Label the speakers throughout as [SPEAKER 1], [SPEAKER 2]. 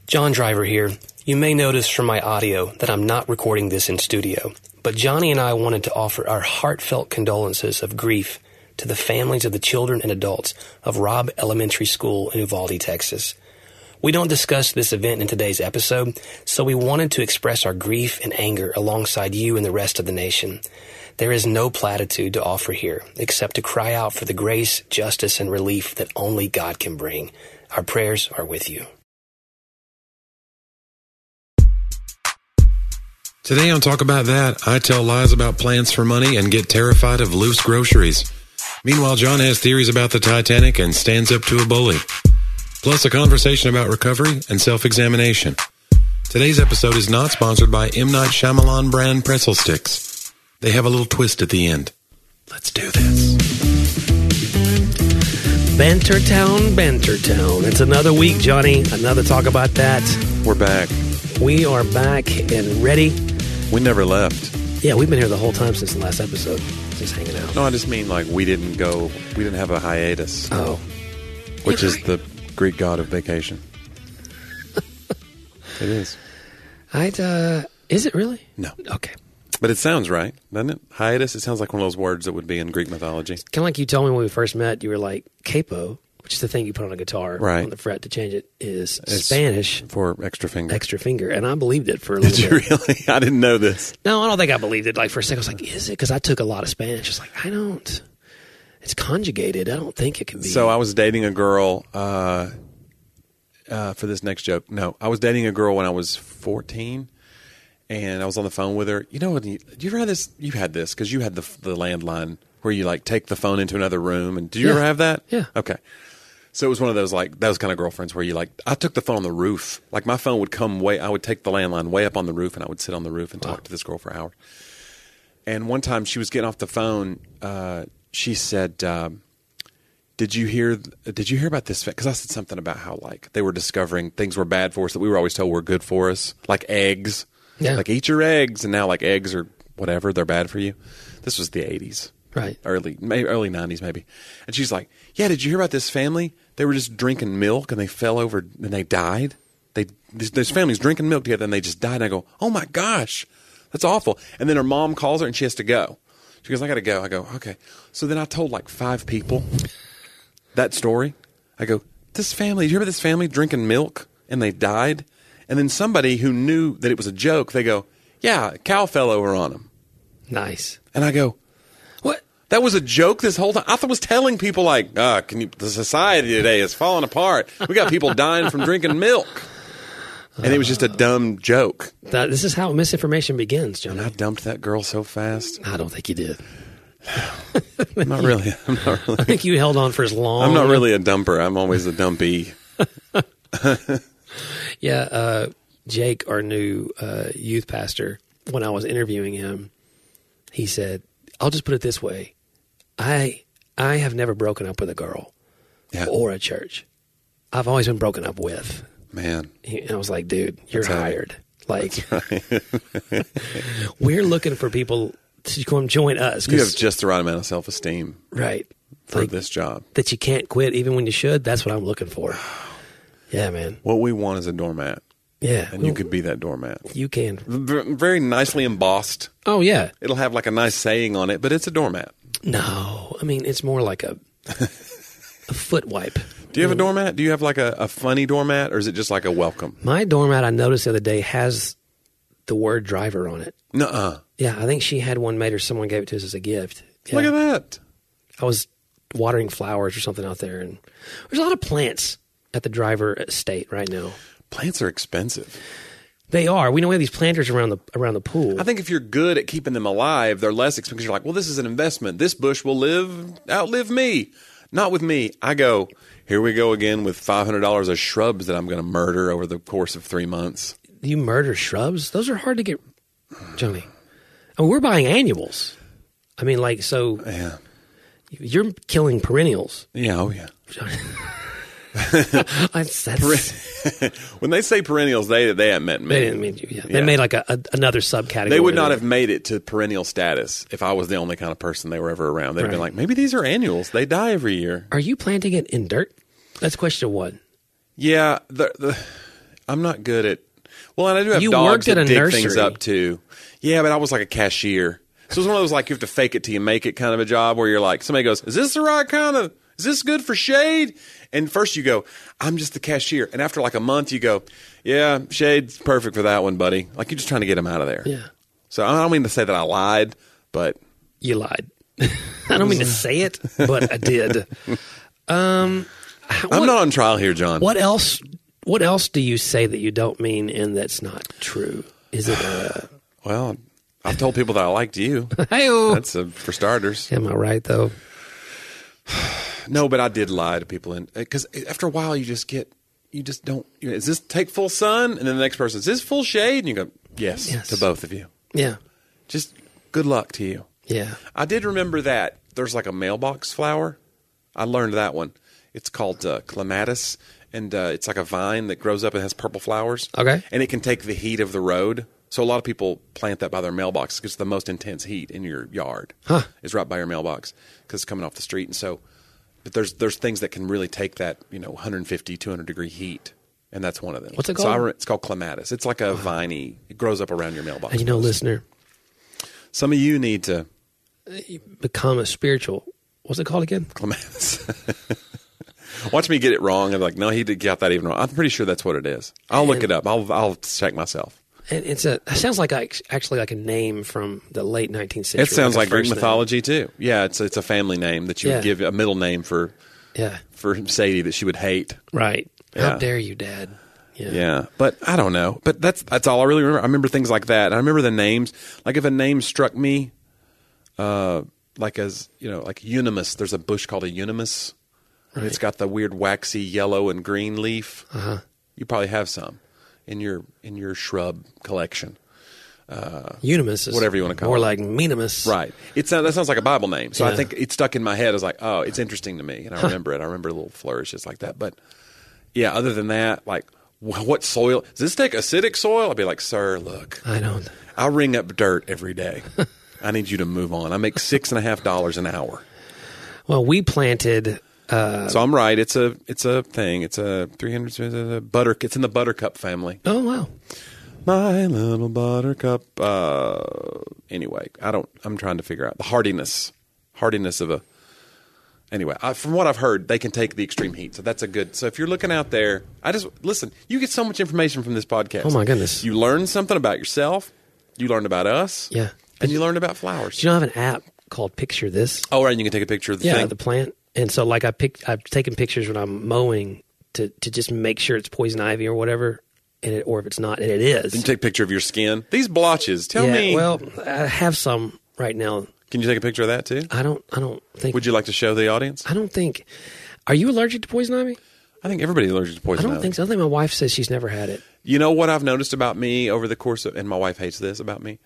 [SPEAKER 1] John Driver here. You may notice from my audio that I'm not recording this in studio, but Johnny and I wanted to offer our heartfelt condolences of grief to the families of the children and adults of Robb Elementary School in Uvalde, Texas. We don't discuss this event in today's episode, so we wanted to express our grief and anger alongside you and the rest of the nation. There is no platitude to offer here, except to cry out for the grace, justice, and relief that only God can bring. Our prayers are with you.
[SPEAKER 2] Today on Talk About That, I tell lies about plans for money and get terrified of loose groceries. Meanwhile, John has theories about the Titanic and stands up to a bully. Plus a conversation about recovery and self-examination. Today's episode is not sponsored by M. Night Shyamalan brand pretzel sticks. They have a little twist at the end. Let's do this.
[SPEAKER 1] Bantertown. It's another week, Johnny. Another Talk About That.
[SPEAKER 2] We're back.
[SPEAKER 1] We are back and ready.
[SPEAKER 2] We never left.
[SPEAKER 1] Yeah, we've been here the whole time since the last episode. Just hanging out.
[SPEAKER 2] No, I just mean like we didn't have a hiatus.
[SPEAKER 1] Oh.
[SPEAKER 2] Which is the Greek god of vacation. It is.
[SPEAKER 1] Is it really?
[SPEAKER 2] No.
[SPEAKER 1] Okay.
[SPEAKER 2] But it sounds right, doesn't it? Hiatus, it sounds like one of those words that would be in Greek mythology.
[SPEAKER 1] Kind of like you told me when we first met, you were like, capo, which is the thing you put on a guitar
[SPEAKER 2] right.
[SPEAKER 1] on the fret to change it, it's Spanish.
[SPEAKER 2] For extra finger.
[SPEAKER 1] Extra finger. And I believed it for a little bit.
[SPEAKER 2] Did you really? I didn't know this.
[SPEAKER 1] No, I don't think I believed it. Like for a second, I was like, is it? Because I took a lot of Spanish. It's like, it's conjugated. I don't think it can be.
[SPEAKER 2] So I was dating a girl, for this next joke. No, I was dating a girl when I was 14. And I was on the phone with her. You know, do you ever have this? You had this because you had the landline where you like take the phone into another room. And did you ever have that?
[SPEAKER 1] Yeah.
[SPEAKER 2] Okay. So it was one of those like those kind of girlfriends where you like I took the phone on the roof. Like my phone would come I would take the landline way up on the roof and I would sit on the roof and talk to this girl for hours. And one time she was getting off the phone. She said, "Did you hear about this?" Because I said something about how like they were discovering things were bad for us that we were always told were good for us, like eggs.
[SPEAKER 1] Yeah.
[SPEAKER 2] Like eat your eggs, and now like eggs are whatever, they're bad for you. This was the 80s.
[SPEAKER 1] Right.
[SPEAKER 2] Early 90s maybe. And she's like, yeah, did you hear about this family? They were just drinking milk and they fell over and they died. This family's drinking milk together and they just died. And I go, oh my gosh, that's awful. And then her mom calls her and she has to go. She goes, I got to go. I go, okay. So then I told like 5 people that story. I go, did you hear about this family drinking milk and they died? And then somebody who knew that it was a joke, they go, yeah, a cow fell over on them.
[SPEAKER 1] Nice.
[SPEAKER 2] And I go, what? That was a joke this whole time? I was telling people like, the society today is falling apart. We got people dying from drinking milk. And it was just a dumb joke.
[SPEAKER 1] This is how misinformation begins, John.
[SPEAKER 2] And I dumped that girl so fast.
[SPEAKER 1] I don't think you did.
[SPEAKER 2] I'm not really.
[SPEAKER 1] I think you held on for as long.
[SPEAKER 2] I'm not really a dumper. I'm always a dumpy.
[SPEAKER 1] Yeah, Jake, our new youth pastor, when I was interviewing him, he said, I'll just put it this way. I have never broken up with a girl or a church. I've always been broken up with.
[SPEAKER 2] Man.
[SPEAKER 1] And I was like, dude, you're hired. Like,
[SPEAKER 2] right.
[SPEAKER 1] We're looking for people to come join us.
[SPEAKER 2] You have just the right amount of self-esteem.
[SPEAKER 1] Right.
[SPEAKER 2] For this job.
[SPEAKER 1] That you can't quit even when you should. That's what I'm looking for. Yeah, man.
[SPEAKER 2] What we want is a doormat.
[SPEAKER 1] Yeah.
[SPEAKER 2] And you could be that doormat.
[SPEAKER 1] You can.
[SPEAKER 2] Very nicely embossed.
[SPEAKER 1] Oh, yeah.
[SPEAKER 2] It'll have like a nice saying on it, but it's a doormat.
[SPEAKER 1] No. I mean, it's more like a foot wipe.
[SPEAKER 2] Do you have a doormat? Do you have like a funny doormat, or is it just like a welcome?
[SPEAKER 1] My doormat, I noticed the other day, has the word driver on it.
[SPEAKER 2] Nuh-uh.
[SPEAKER 1] Yeah, I think she had one made or someone gave it to us as a gift. Yeah.
[SPEAKER 2] Look at that.
[SPEAKER 1] I was watering flowers or something out there, and there's a lot of plants at the Driver estate right now.
[SPEAKER 2] Plants are expensive.
[SPEAKER 1] They are. We know we have these planters around the pool.
[SPEAKER 2] I think if you're good at keeping them alive, they're less expensive. You're like, well, this is an investment. This bush will outlive me. Not with me. I go, here we go again with $500 of shrubs that I'm going to murder over the course of 3 months.
[SPEAKER 1] You murder shrubs? Those are hard to get, Johnny. I mean, we're buying annuals. I mean, like, so
[SPEAKER 2] yeah.
[SPEAKER 1] You're killing perennials.
[SPEAKER 2] Yeah, oh yeah. When they say perennials, they haven't meant me.
[SPEAKER 1] They didn't mean you. Yeah. They made like another subcategory.
[SPEAKER 2] They would not have made it to perennial status if I was the only kind of person they were ever around. They'd have been like, maybe these are annuals. They die every year.
[SPEAKER 1] Are you planting it in dirt? That's question one.
[SPEAKER 2] Yeah, I'm not good at. Well, and I do have
[SPEAKER 1] You
[SPEAKER 2] dogs
[SPEAKER 1] worked at
[SPEAKER 2] that
[SPEAKER 1] a
[SPEAKER 2] dig
[SPEAKER 1] nursery.
[SPEAKER 2] things up too. Yeah, but I was like a cashier. So it was one of those like you have to fake it till you make it kind of a job where you're like somebody goes, "Is this the right kind of? Is this good for shade?" And first you go, "I'm just the cashier," and after like a month you go, "Yeah, shade's perfect for that one, buddy." Like you're just trying to get them out of there.
[SPEAKER 1] Yeah.
[SPEAKER 2] So I don't mean to say that I lied, but
[SPEAKER 1] You lied. I don't mean to say it, but I did.
[SPEAKER 2] I'm not on trial here, John.
[SPEAKER 1] What else? What else do you say that you don't mean and that's not true? Is it
[SPEAKER 2] Well, I've told people that I liked you.
[SPEAKER 1] hey-o.
[SPEAKER 2] That's for starters.
[SPEAKER 1] Am I right though?
[SPEAKER 2] No, but I did lie to people, and because after a while you just don't. Is this take full sun? And then the next person, is this full shade? And you go, yes. To both of you.
[SPEAKER 1] Yeah.
[SPEAKER 2] Just good luck to you.
[SPEAKER 1] Yeah.
[SPEAKER 2] I did remember that there's like a mailbox flower. I learned that one. It's called clematis, and it's like a vine that grows up and has purple flowers.
[SPEAKER 1] Okay.
[SPEAKER 2] And it can take the heat of the road. So a lot of people plant that by their mailbox because it's the most intense heat in your yard.
[SPEAKER 1] Huh.
[SPEAKER 2] Is right by your mailbox because it's coming off the street. And so, but there's things that can really take that 150, 200 degree heat, and that's one of them.
[SPEAKER 1] What's it called?
[SPEAKER 2] So it's called clematis. It's like a viney. It grows up around your mailbox.
[SPEAKER 1] And listener,
[SPEAKER 2] Some of you need to
[SPEAKER 1] become a spiritual. What's it called again?
[SPEAKER 2] clematis. Watch me get it wrong. I'm like, no, he got that even wrong. I'm pretty sure that's what it is. I'll look it up. I'll check myself.
[SPEAKER 1] And it sounds like actually like a name from the late 19th century.
[SPEAKER 2] It sounds like Greek
[SPEAKER 1] first name.
[SPEAKER 2] mythology too. Yeah, it's a family name that you would give a middle name for Sadie that she would hate.
[SPEAKER 1] Right.
[SPEAKER 2] Yeah.
[SPEAKER 1] How dare you, Dad?
[SPEAKER 2] Yeah, but I don't know. But that's all I really remember. I remember things like that. I remember the names. Like if a name struck me, like Unimus. There's a bush called a Unimus. Right. It's got the weird waxy yellow and green leaf.
[SPEAKER 1] Uh-huh.
[SPEAKER 2] You probably have some in your shrub collection.
[SPEAKER 1] Unimus is
[SPEAKER 2] whatever you want to call
[SPEAKER 1] more
[SPEAKER 2] it.
[SPEAKER 1] like Minimus.
[SPEAKER 2] Right. That sounds like a Bible name. So
[SPEAKER 1] Yeah.
[SPEAKER 2] I think it stuck in my head. I was like, oh, it's interesting to me. And I remember it. I remember little flourishes like that. But yeah, other than that, like what soil? Does this take acidic soil? I'll be like, sir, look.
[SPEAKER 1] I don't.
[SPEAKER 2] I ring up dirt every day. I need you to move on. I make $6.50 an hour.
[SPEAKER 1] Well, we planted.
[SPEAKER 2] So I'm right. It's a thing. It's a 300 butter. It's in the buttercup family.
[SPEAKER 1] Oh wow.
[SPEAKER 2] My little buttercup. Anyway, I'm trying to figure out the hardiness of a. Anyway, from what I've heard, they can take the extreme heat. So that's a good. So if you're looking out there, listen. You get so much information from this podcast.
[SPEAKER 1] Oh my goodness.
[SPEAKER 2] You learn something about yourself. You learned about us.
[SPEAKER 1] Yeah.
[SPEAKER 2] And you learned about flowers.
[SPEAKER 1] Do you know I have an app called Picture This?
[SPEAKER 2] Oh, right. And you can take a picture of the thing.
[SPEAKER 1] the plant. And so like I've taken pictures when I'm mowing to just make sure it's poison ivy or whatever, or if it's not, and it is.
[SPEAKER 2] Can you take a picture of your skin? These blotches. Tell me.
[SPEAKER 1] Well, I have some right now.
[SPEAKER 2] Can you take a picture of that too?
[SPEAKER 1] I don't think.
[SPEAKER 2] Would you like to show the audience?
[SPEAKER 1] I don't think. Are you allergic to poison ivy?
[SPEAKER 2] I think everybody's allergic to poison
[SPEAKER 1] I don't
[SPEAKER 2] ivy.
[SPEAKER 1] think so. I think my wife says she's never had it.
[SPEAKER 2] You know what I've noticed about me over the course of, and my wife hates this about me.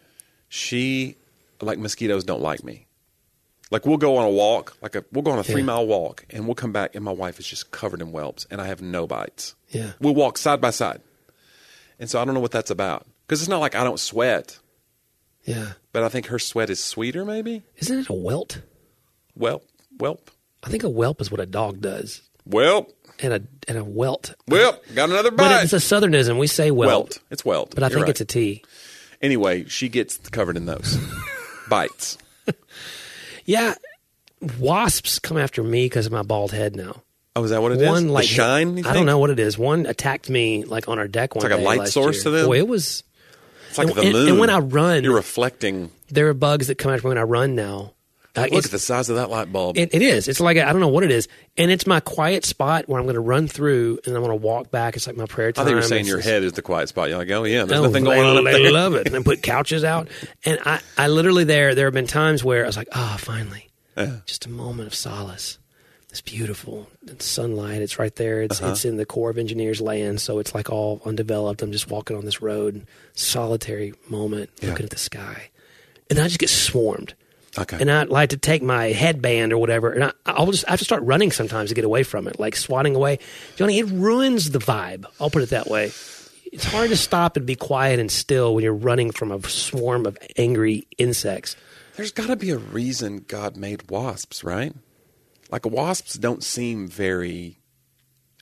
[SPEAKER 2] Like mosquitoes don't like me. Like we'll go on a walk, we'll go on a 3-mile walk, and we'll come back, and my wife is just covered in whelps, and I have no bites.
[SPEAKER 1] Yeah.
[SPEAKER 2] We'll walk side by side. And so I don't know what that's about. Because it's not like I don't sweat.
[SPEAKER 1] Yeah.
[SPEAKER 2] But I think her sweat is sweeter, maybe?
[SPEAKER 1] Isn't it a welt?
[SPEAKER 2] Whelp.
[SPEAKER 1] I think a whelp is what a dog does.
[SPEAKER 2] Whelp.
[SPEAKER 1] And a welt.
[SPEAKER 2] Got another bite.
[SPEAKER 1] But it's a southernism. We say welt.
[SPEAKER 2] Welt. It's welt.
[SPEAKER 1] But I
[SPEAKER 2] You're
[SPEAKER 1] think
[SPEAKER 2] right.
[SPEAKER 1] it's a T.
[SPEAKER 2] Anyway, she gets covered in those bites.
[SPEAKER 1] Yeah. Wasps come after me because of my bald head now.
[SPEAKER 2] Oh, is that what it is?
[SPEAKER 1] One
[SPEAKER 2] The shine, you
[SPEAKER 1] I
[SPEAKER 2] think?
[SPEAKER 1] don't know what it is. One attacked me like on our deck one
[SPEAKER 2] It's like a
[SPEAKER 1] day
[SPEAKER 2] light
[SPEAKER 1] last
[SPEAKER 2] source
[SPEAKER 1] year.
[SPEAKER 2] to them?
[SPEAKER 1] Boy, it was.
[SPEAKER 2] It's like
[SPEAKER 1] and,
[SPEAKER 2] the
[SPEAKER 1] and-
[SPEAKER 2] moon.
[SPEAKER 1] and when I run,
[SPEAKER 2] You're reflecting.
[SPEAKER 1] there are bugs that come after me when I run now.
[SPEAKER 2] Look at the size of that light bulb.
[SPEAKER 1] It is. It's like I don't know what it is, and it's my quiet spot where I'm going to run through and I'm going to walk back. It's like my prayer
[SPEAKER 2] I
[SPEAKER 1] time.
[SPEAKER 2] think you're saying
[SPEAKER 1] It's
[SPEAKER 2] your
[SPEAKER 1] just-
[SPEAKER 2] head is the quiet spot. You're like, oh yeah, there's
[SPEAKER 1] Oh,
[SPEAKER 2] nothing going on up
[SPEAKER 1] they
[SPEAKER 2] there.
[SPEAKER 1] love it. And then put couches out. And I literally there have been times where I was like, finally, just a moment of solace. It's beautiful. It's sunlight. It's right there. It's in the Corps of Engineers land, so it's like all undeveloped. I'm just walking on this road, solitary moment, looking at the sky. And then I just get swarmed.
[SPEAKER 2] Okay.
[SPEAKER 1] And I like to take my headband or whatever, and I have to start running sometimes to get away from it, like swatting away. Johnny, it ruins the vibe. I'll put it that way. It's hard to stop and be quiet and still when you're running from a swarm of angry insects.
[SPEAKER 2] There's got to be a reason God made wasps, right? Like wasps don't seem very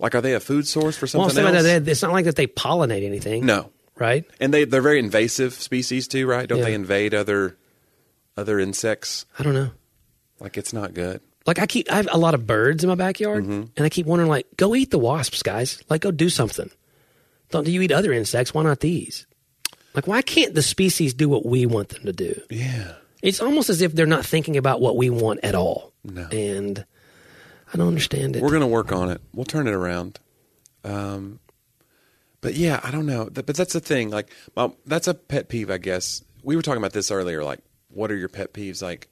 [SPEAKER 2] Like, are they a food source for
[SPEAKER 1] Well,
[SPEAKER 2] something else?
[SPEAKER 1] it's not like that they pollinate anything.
[SPEAKER 2] No.
[SPEAKER 1] Right?
[SPEAKER 2] And they're very invasive species too, right? Don't
[SPEAKER 1] Yeah.
[SPEAKER 2] they invade other insects?
[SPEAKER 1] I don't know.
[SPEAKER 2] Like, it's not good.
[SPEAKER 1] Like I have a lot of birds in my backyard,
[SPEAKER 2] Mm-hmm.
[SPEAKER 1] and I keep wondering, like, go eat the wasps, guys. Like, go do something. Do you eat other insects? Why not these? Like, why can't the species do what we want them to do?
[SPEAKER 2] Yeah.
[SPEAKER 1] It's almost as if they're not thinking about what we want at all.
[SPEAKER 2] No.
[SPEAKER 1] And I don't understand it.
[SPEAKER 2] We're going to work on it. We'll turn it around. But yeah, I don't know. But that's the thing. Like, that's a pet peeve, I guess. We were talking about this earlier. Like, what are your pet peeves? Like,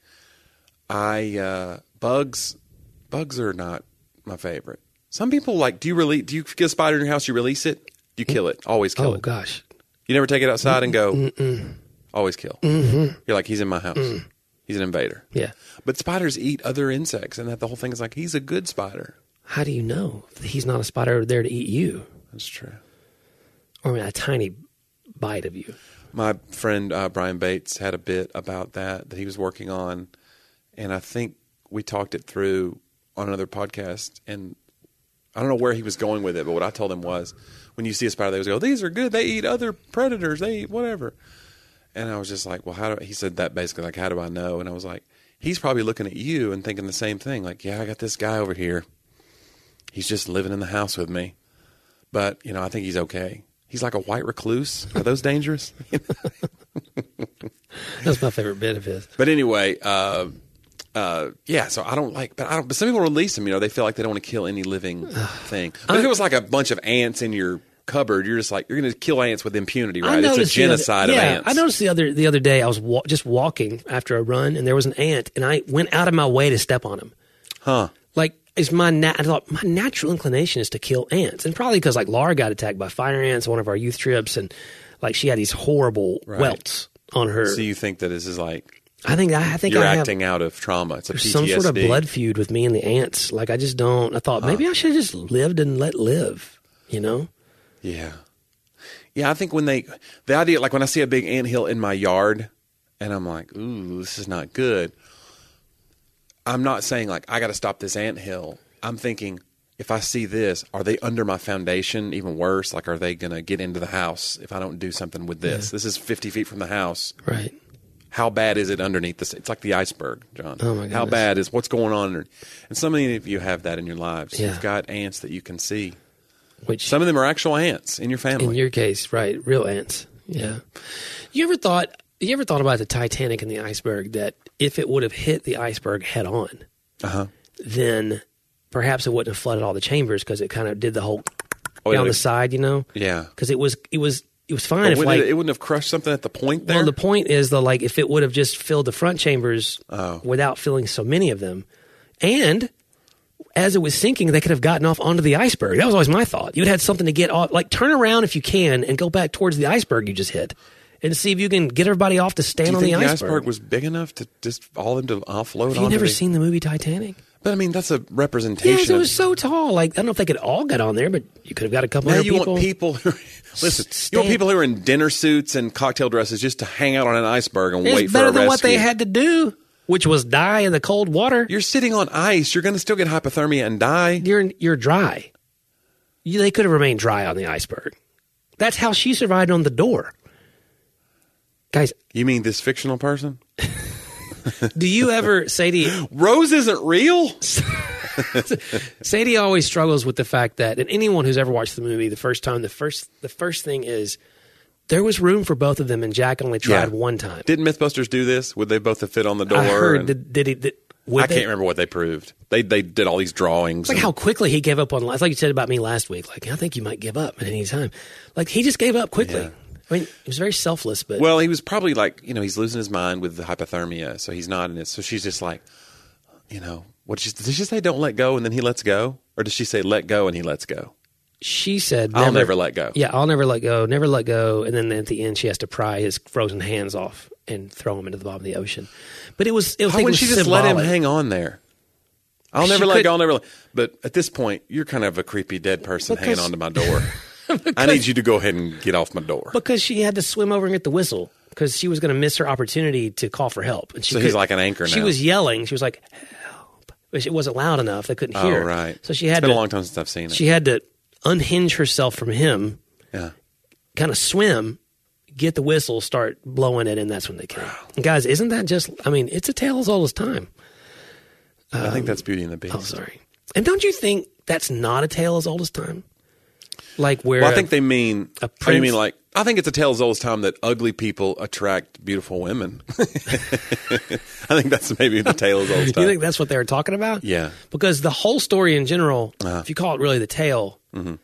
[SPEAKER 2] bugs are not my favorite. Some people like, do you get a spider in your house, you release it? Do you kill it? Always kill it.
[SPEAKER 1] Oh, gosh.
[SPEAKER 2] You never take it outside and go,
[SPEAKER 1] Mm-mm.
[SPEAKER 2] always kill.
[SPEAKER 1] Mm-hmm.
[SPEAKER 2] You're like, he's in my house. He's an invader.
[SPEAKER 1] Yeah.
[SPEAKER 2] But spiders eat other insects, and that the whole thing is like, he's a good spider.
[SPEAKER 1] How do you know that he's not a spider there to eat you?
[SPEAKER 2] That's true.
[SPEAKER 1] Or a tiny bite of you.
[SPEAKER 2] My friend Brian Bates had a bit about that he was working on, and I think we talked it through on another podcast, and I don't know where he was going with it, but what I told him was, when you see a spider, they always go, these are good, they eat other predators, they eat whatever. And I was just like, well, he said that basically, like, how do I know? And I was like, he's probably looking at you and thinking the same thing, like, yeah, I got this guy over here. He's just living in the house with me. But, I think he's okay. He's like a white recluse. Are those dangerous?
[SPEAKER 1] That's my favorite bit of his.
[SPEAKER 2] But anyway, yeah, so I don't like, but some people release them, they feel like they don't want to kill any living thing. But if it was like a bunch of ants in your cupboard, you're just like, you're going to kill ants with impunity, right? It's a genocide of ants.
[SPEAKER 1] I noticed the other day I was just walking after a run, and there was an ant, and I went out of my way to step on him.
[SPEAKER 2] Huh.
[SPEAKER 1] Like, I thought my natural inclination is to kill ants, and probably because like Laura got attacked by fire ants on one of our youth trips, and like she had these horrible welts on her.
[SPEAKER 2] So you think that this is like,
[SPEAKER 1] I think
[SPEAKER 2] you're acting out of trauma. It's a PTSD.
[SPEAKER 1] Some sort of blood feud with me and the ants. Like, I just don't. I thought maybe I should have just lived and let live.
[SPEAKER 2] Yeah. Yeah, I think the idea, like when I see a big anthill in my yard, and I'm like, ooh, this is not good. I'm not saying like, I got to stop this anthill. I'm thinking, if I see this, are they under my foundation? Even worse, like, are they going to get into the house if I don't do something with this? Yeah. This is 50 feet from the house.
[SPEAKER 1] Right.
[SPEAKER 2] How bad is it underneath this? It's like the iceberg, John.
[SPEAKER 1] Oh, my goodness.
[SPEAKER 2] How bad is what's going on? And so many of you have that in your lives.
[SPEAKER 1] Yeah.
[SPEAKER 2] You've got ants that you can see.
[SPEAKER 1] Which
[SPEAKER 2] some of them are actual ants in your family.
[SPEAKER 1] In your case, right. Real ants. Yeah. You ever thought about the Titanic and the iceberg, that if it would have hit the iceberg head on, then perhaps it wouldn't have flooded all the chambers, because it kind of did the whole down the side,
[SPEAKER 2] Yeah.
[SPEAKER 1] Because it was fine if
[SPEAKER 2] it wouldn't have crushed something at the point there?
[SPEAKER 1] Well, the point is, if it would have just filled the front chambers without filling so many of them, and as it was sinking, they could have gotten off onto the iceberg. That was always my thought. You'd had something to get off, like turn around if you can and go back towards the iceberg you just hit, and see if you can get everybody off to stand on the iceberg.
[SPEAKER 2] Do you think the iceberg was big enough to just all of them to offload?
[SPEAKER 1] Have you never seen the movie Titanic?
[SPEAKER 2] But I mean, that's a representation.
[SPEAKER 1] Yes, it was so tall. Like, I don't know if they could all get on there, but you could have got a couple hundred people.
[SPEAKER 2] You want people who you want people who are in dinner suits and cocktail dresses just to hang out on an iceberg and wait for a rescue.
[SPEAKER 1] It's better than what they had to do, which was die in the cold water.
[SPEAKER 2] You're sitting on ice. You're going to still get hypothermia and die.
[SPEAKER 1] You're dry. They could have remained dry on the iceberg. That's how she survived on the door. Guys.
[SPEAKER 2] You mean this fictional person?
[SPEAKER 1] Do you ever, Sadie...
[SPEAKER 2] Rose isn't real?
[SPEAKER 1] Sadie always struggles with the fact that, and anyone who's ever watched the movie the first time, the first thing is, there was room for both of them, and Jack only tried one time.
[SPEAKER 2] Didn't Mythbusters do this? Would they both have fit on the door?
[SPEAKER 1] I heard.
[SPEAKER 2] I can't remember what they proved. They did all these drawings.
[SPEAKER 1] It's like how quickly he gave up on life. Like you said about me last week. Like, I think you might give up at any time. Like, he just gave up quickly. Yeah. I mean, he was very selfless, but...
[SPEAKER 2] Well, he was probably like, he's losing his mind with the hypothermia, so he's not in it. So she's just like, what did she say, don't let go, and then he lets go? Or does she say let go and he lets go?
[SPEAKER 1] She said...
[SPEAKER 2] I'll never let go.
[SPEAKER 1] Yeah, I'll never let go, and then at the end she has to pry his frozen hands off and throw him into the bottom of the ocean. But it was...
[SPEAKER 2] How would she just let him hang on there? I'll never let go, But at this point, you're kind of a creepy dead person hanging onto my door. I need you to go ahead and get off my door.
[SPEAKER 1] Because she had to swim over and get the whistle, because she was going to miss her opportunity to call for help. And
[SPEAKER 2] he's like an anchor now.
[SPEAKER 1] She was yelling. She was like, help, but it wasn't loud enough. They couldn't
[SPEAKER 2] Oh,
[SPEAKER 1] hear.
[SPEAKER 2] right.
[SPEAKER 1] So she
[SPEAKER 2] It's
[SPEAKER 1] had
[SPEAKER 2] been
[SPEAKER 1] to.
[SPEAKER 2] a long time since I've seen it.
[SPEAKER 1] She had to unhinge herself from him,
[SPEAKER 2] Yeah.
[SPEAKER 1] kind of swim, get the whistle, start blowing it, and that's when they came. And guys, isn't that just? I mean, it's a tale as old as time.
[SPEAKER 2] I think that's Beauty and the Beast.
[SPEAKER 1] Oh, sorry. And don't you think that's not a tale as old as time? Like where?
[SPEAKER 2] Well, I think they mean.
[SPEAKER 1] a
[SPEAKER 2] Oh, you mean
[SPEAKER 1] prince-
[SPEAKER 2] like? I think it's a tale as old as time that ugly people attract beautiful women. I think that's maybe the tale as old as
[SPEAKER 1] You
[SPEAKER 2] time.
[SPEAKER 1] think that's what they were talking about?
[SPEAKER 2] Yeah.
[SPEAKER 1] Because the whole story in general, if you call it really the tale,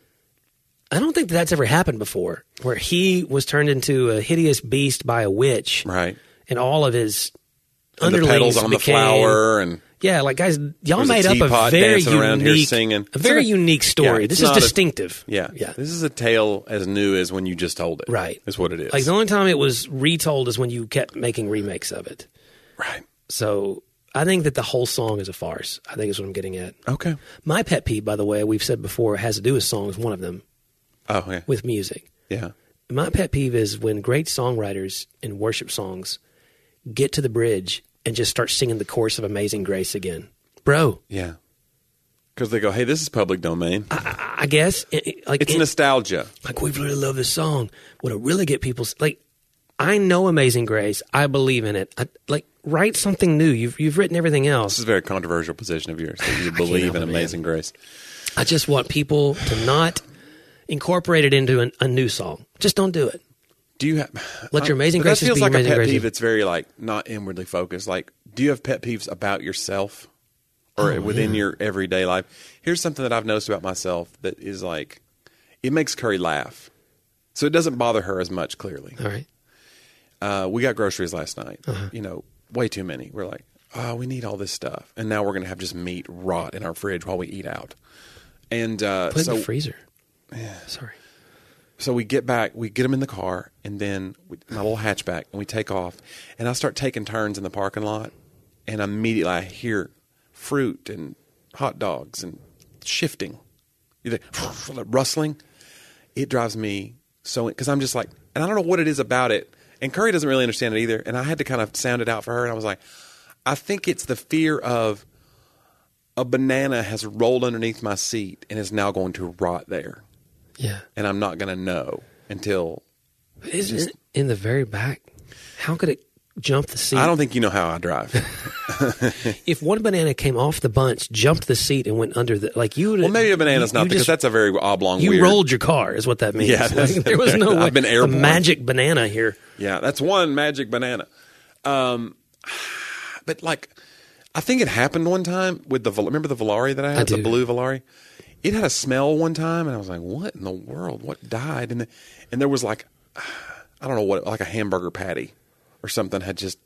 [SPEAKER 1] I don't think that's ever happened before, where he was turned into a hideous beast by a witch,
[SPEAKER 2] Right.
[SPEAKER 1] and all of his
[SPEAKER 2] And the
[SPEAKER 1] underlings
[SPEAKER 2] petals on the
[SPEAKER 1] became,
[SPEAKER 2] flower and.
[SPEAKER 1] Yeah, like guys, y'all
[SPEAKER 2] There's a
[SPEAKER 1] made up a
[SPEAKER 2] teapot
[SPEAKER 1] very
[SPEAKER 2] dancing around here
[SPEAKER 1] unique,
[SPEAKER 2] singing.
[SPEAKER 1] a very unique story.
[SPEAKER 2] Yeah,
[SPEAKER 1] This
[SPEAKER 2] it's
[SPEAKER 1] is
[SPEAKER 2] not a-
[SPEAKER 1] distinctive.
[SPEAKER 2] Yeah.
[SPEAKER 1] Yeah.
[SPEAKER 2] This is a tale as new as when you just told it.
[SPEAKER 1] Right.
[SPEAKER 2] Is what it is.
[SPEAKER 1] Like the only time it was retold is when you kept making remakes of it.
[SPEAKER 2] Right.
[SPEAKER 1] So I think that the whole song is a farce. I think is what I'm getting at.
[SPEAKER 2] Okay.
[SPEAKER 1] My pet peeve, by the way, we've said before, has to do with songs, one of them,
[SPEAKER 2] Oh, yeah.
[SPEAKER 1] with music.
[SPEAKER 2] Yeah.
[SPEAKER 1] My pet peeve is when great songwriters in worship songs get to the bridge and just start singing the chorus of Amazing Grace again. Bro,
[SPEAKER 2] Yeah. Because they go, hey, this is public domain.
[SPEAKER 1] I guess,
[SPEAKER 2] It's nostalgia.
[SPEAKER 1] like, we really love this song. What it really get people, like, I know Amazing Grace. I believe in it. Write something new. You've written everything
[SPEAKER 2] This
[SPEAKER 1] else.
[SPEAKER 2] is a very controversial position of yours that you
[SPEAKER 1] can't
[SPEAKER 2] believe
[SPEAKER 1] help
[SPEAKER 2] in
[SPEAKER 1] it, man.
[SPEAKER 2] Amazing Grace.
[SPEAKER 1] I just want people to not incorporate it into a new song. Just don't do it.
[SPEAKER 2] Do you have
[SPEAKER 1] Let your Amazing
[SPEAKER 2] but that
[SPEAKER 1] Graces
[SPEAKER 2] feels
[SPEAKER 1] be
[SPEAKER 2] like
[SPEAKER 1] Amazing
[SPEAKER 2] a pet
[SPEAKER 1] Graces.
[SPEAKER 2] peeve. It's very like not inwardly focused. Like, do you have pet peeves about yourself or within your everyday life? Here's something that I've noticed about myself that is like, it makes Curry laugh, so it doesn't bother her as much. Clearly,
[SPEAKER 1] All right.
[SPEAKER 2] we got groceries last night. You know, way too many. We're like, oh, we need all this stuff, and now we're going to have just meat rot in our fridge while we eat out. And
[SPEAKER 1] Put it
[SPEAKER 2] so
[SPEAKER 1] in the freezer. Sorry.
[SPEAKER 2] So we get back, we get them in the car, and then my little hatchback, and we take off. And I start taking turns in the parking lot, and immediately I hear fruit and hot dogs and shifting, rustling. It drives me so, because I'm just like, and I don't know what it is about it. And Curry doesn't really understand it either. And I had to kind of sound it out for her. And I was like, I think it's the fear of a banana has rolled underneath my seat and is now going to rot there.
[SPEAKER 1] Yeah.
[SPEAKER 2] And I'm not going to know until.
[SPEAKER 1] Isn't it in the very back? How could it jump the seat?
[SPEAKER 2] I don't think you know how I drive.
[SPEAKER 1] If one banana came off the bunch, jumped the seat, and went under the, like you would.
[SPEAKER 2] Well, maybe a banana's not, because that's a very oblong,
[SPEAKER 1] you
[SPEAKER 2] weird.
[SPEAKER 1] rolled your car, is what that means.
[SPEAKER 2] Yeah,
[SPEAKER 1] Like, there was no way.
[SPEAKER 2] I've been
[SPEAKER 1] a
[SPEAKER 2] airborne.
[SPEAKER 1] magic banana here.
[SPEAKER 2] Yeah, that's one magic banana. But like, I think it happened one time with remember the Volare that I had, the
[SPEAKER 1] do.
[SPEAKER 2] blue Volare? It had a smell one time, and I was like, what in the world? What died? And there was like, I don't know what, like a hamburger patty or something had just,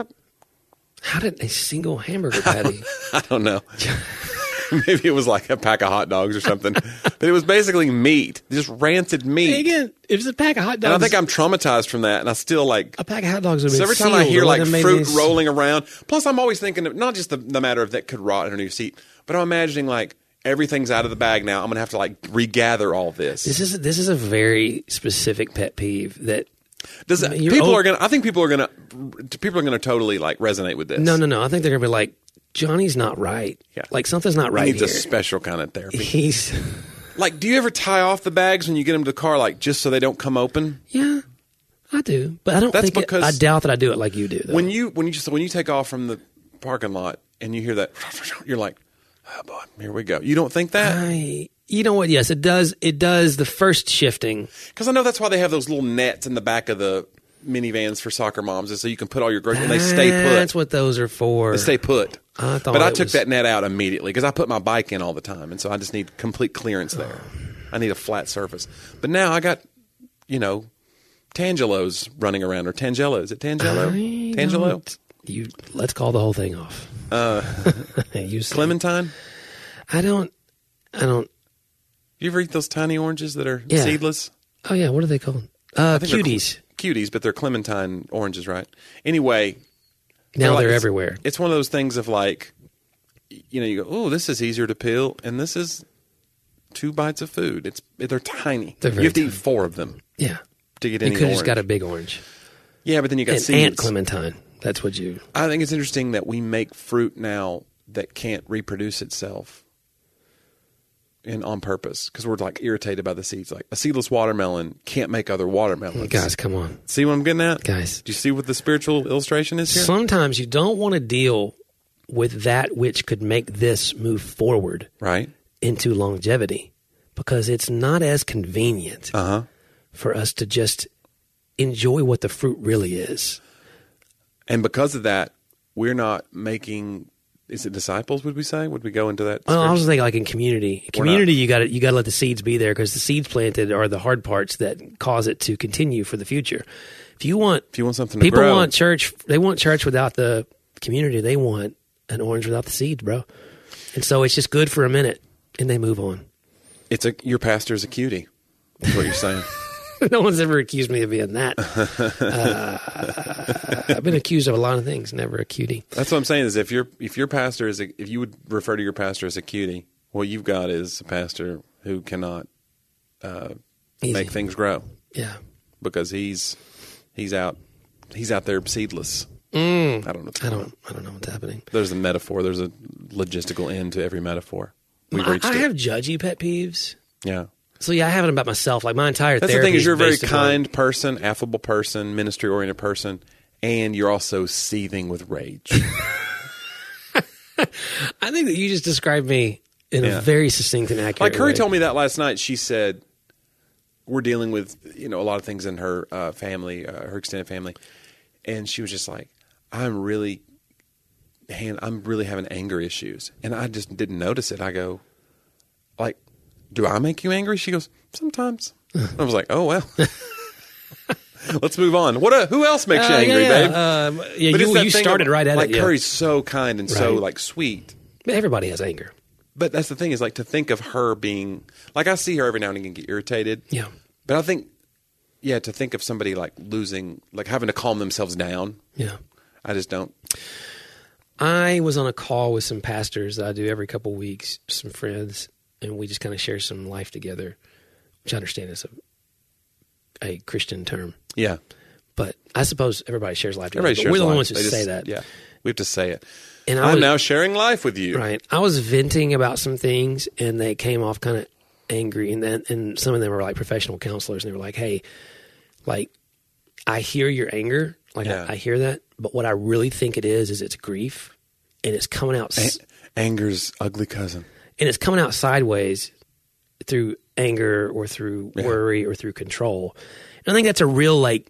[SPEAKER 1] How did a single hamburger patty?
[SPEAKER 2] I don't know. Maybe it was like a pack of hot dogs or something. But it was basically meat, just rancid meat.
[SPEAKER 1] Again, it was a pack of hot dogs.
[SPEAKER 2] And I think I'm traumatized from that, and I still like.
[SPEAKER 1] a pack of hot dogs. Would
[SPEAKER 2] So
[SPEAKER 1] have
[SPEAKER 2] every
[SPEAKER 1] been
[SPEAKER 2] time I
[SPEAKER 1] sealed.
[SPEAKER 2] hear
[SPEAKER 1] It
[SPEAKER 2] like
[SPEAKER 1] wouldn't have made
[SPEAKER 2] fruit
[SPEAKER 1] any-
[SPEAKER 2] rolling around, plus I'm always thinking of not just the matter of that could rot underneath your seat, but I'm imagining like everything's out of the bag now. I'm gonna have to like regather all this.
[SPEAKER 1] This is a very specific pet peeve that.
[SPEAKER 2] Does
[SPEAKER 1] You're
[SPEAKER 2] people
[SPEAKER 1] old-
[SPEAKER 2] are gonna? I think people are gonna totally like resonate with this.
[SPEAKER 1] No. I think they're gonna be like, Johnny's not right.
[SPEAKER 2] Yeah.
[SPEAKER 1] Like something's not
[SPEAKER 2] He
[SPEAKER 1] right
[SPEAKER 2] needs
[SPEAKER 1] here.
[SPEAKER 2] a special kind of therapy.
[SPEAKER 1] He's.
[SPEAKER 2] Like, do you ever tie off the bags when you get them to the car, like just so they don't come open?
[SPEAKER 1] Yeah, I do, but I don't
[SPEAKER 2] That's
[SPEAKER 1] think
[SPEAKER 2] because-
[SPEAKER 1] I doubt that I do it like you do. Though.
[SPEAKER 2] When you take off from the parking lot and you hear that, you're like, oh boy, here we go. You don't think that?
[SPEAKER 1] You know what? Yes, it does. It does the first shifting.
[SPEAKER 2] Because I know that's why they have those little nets in the back of the minivans for soccer moms, is so you can put all your groceries. And they stay put.
[SPEAKER 1] That's what those are for.
[SPEAKER 2] They stay put.
[SPEAKER 1] I thought
[SPEAKER 2] But I
[SPEAKER 1] it
[SPEAKER 2] took
[SPEAKER 1] was-
[SPEAKER 2] that net out immediately because I put my bike in all the time, and so I just need complete clearance there. I need a flat surface. But now I got, Tangelos running around, or Tangelo. Is it Tangelo? Tangelo?
[SPEAKER 1] Let's call the whole thing off. You say.
[SPEAKER 2] Clementine?
[SPEAKER 1] I don't.
[SPEAKER 2] You ever eat those tiny oranges that are
[SPEAKER 1] Yeah.
[SPEAKER 2] seedless?
[SPEAKER 1] Oh yeah, what are they called?
[SPEAKER 2] I think they're
[SPEAKER 1] Cuties.
[SPEAKER 2] Cuties, but they're clementine oranges, right? Anyway.
[SPEAKER 1] Now
[SPEAKER 2] like-
[SPEAKER 1] they're
[SPEAKER 2] it's-
[SPEAKER 1] everywhere.
[SPEAKER 2] It's one of those things of like, you go, oh, this is easier to peel, and this is 2 bites of food. They're tiny.
[SPEAKER 1] They're very
[SPEAKER 2] you have to
[SPEAKER 1] tiny.
[SPEAKER 2] eat 4 of them
[SPEAKER 1] Yeah,
[SPEAKER 2] to get
[SPEAKER 1] you
[SPEAKER 2] any
[SPEAKER 1] could have
[SPEAKER 2] orange.
[SPEAKER 1] just got a big orange.
[SPEAKER 2] Yeah, but then you got
[SPEAKER 1] An
[SPEAKER 2] seeds.
[SPEAKER 1] Aunt Clementine. That's what you.
[SPEAKER 2] I think it's interesting that we make fruit now that can't reproduce itself on purpose because we're like irritated by the seeds. Like a seedless watermelon can't make other watermelons.
[SPEAKER 1] Guys, come on.
[SPEAKER 2] See what I'm getting at?
[SPEAKER 1] Guys.
[SPEAKER 2] Do you see what the spiritual illustration is here?
[SPEAKER 1] Sometimes you don't want to deal with that which could make this move forward
[SPEAKER 2] Right.
[SPEAKER 1] into longevity because it's not as convenient for us to just enjoy what the fruit really is.
[SPEAKER 2] And because of that, we're not making... Is it disciples? Would we say? Would we go into that?
[SPEAKER 1] Well, I was thinking like in community. In community, you got to let the seeds be there because the seeds planted are the hard parts that cause it to continue for the future. If you want
[SPEAKER 2] something to
[SPEAKER 1] people
[SPEAKER 2] grow,
[SPEAKER 1] want church. They want church without the community. They want an orange without the seeds, bro. And so it's just good for a minute, and they move on.
[SPEAKER 2] Your pastor's a cutie. That's what you're saying.
[SPEAKER 1] No one's ever accused me of being that. I've been accused of a lot of things, never a cutie.
[SPEAKER 2] That's what I'm saying is if your pastor is if you would refer to your pastor as a cutie, what you've got is a pastor who cannot make things grow.
[SPEAKER 1] Yeah,
[SPEAKER 2] because he's out there seedless. I don't know.
[SPEAKER 1] I don't know what's happening.
[SPEAKER 2] There's a metaphor. There's a logistical end to every metaphor.
[SPEAKER 1] I have judgy pet peeves.
[SPEAKER 2] Yeah.
[SPEAKER 1] So yeah, I have it about myself. Like my entire
[SPEAKER 2] That's
[SPEAKER 1] therapy.
[SPEAKER 2] The thing is, you're a very
[SPEAKER 1] based
[SPEAKER 2] kind person, affable person, ministry-oriented person, and you're also seething with rage.
[SPEAKER 1] I think that you just described me in a very succinct and accurate
[SPEAKER 2] Like Curry
[SPEAKER 1] way.
[SPEAKER 2] told me that last night. She said, we're dealing with a lot of things in her family, her extended family, and she was just like, I'm really having anger issues, and I just didn't notice it. I go, like, do I make you angry? She goes, sometimes. I was like, oh well. Let's move on. Who else makes you angry, babe?
[SPEAKER 1] You started right at
[SPEAKER 2] like,
[SPEAKER 1] it. Yeah.
[SPEAKER 2] Curry's so kind and so like sweet.
[SPEAKER 1] Everybody has anger.
[SPEAKER 2] But that's the thing is like to think of her being like I see her every now and again get irritated.
[SPEAKER 1] Yeah.
[SPEAKER 2] But I think to think of somebody like losing, like having to calm themselves down.
[SPEAKER 1] Yeah.
[SPEAKER 2] I just don't.
[SPEAKER 1] I was on a call with some pastors that I do every couple of weeks, some friends, and we just kind of share some life together, which I understand is a Christian term.
[SPEAKER 2] Yeah.
[SPEAKER 1] But I suppose everybody shares life together.
[SPEAKER 2] Everybody shares
[SPEAKER 1] we're the
[SPEAKER 2] life.
[SPEAKER 1] ones who say that.
[SPEAKER 2] Yeah. We have to say it.
[SPEAKER 1] And
[SPEAKER 2] I'm now sharing life with you.
[SPEAKER 1] Right. I was venting about some things, and they came off kind of angry. And some of them were like professional counselors, and they were like, hey, like, I hear your anger. Like, I hear that. But what I really think it is it's grief, and it's coming out.
[SPEAKER 2] Anger's ugly cousin.
[SPEAKER 1] And it's coming out sideways through anger or through worry or through control. And I think that's a real, like,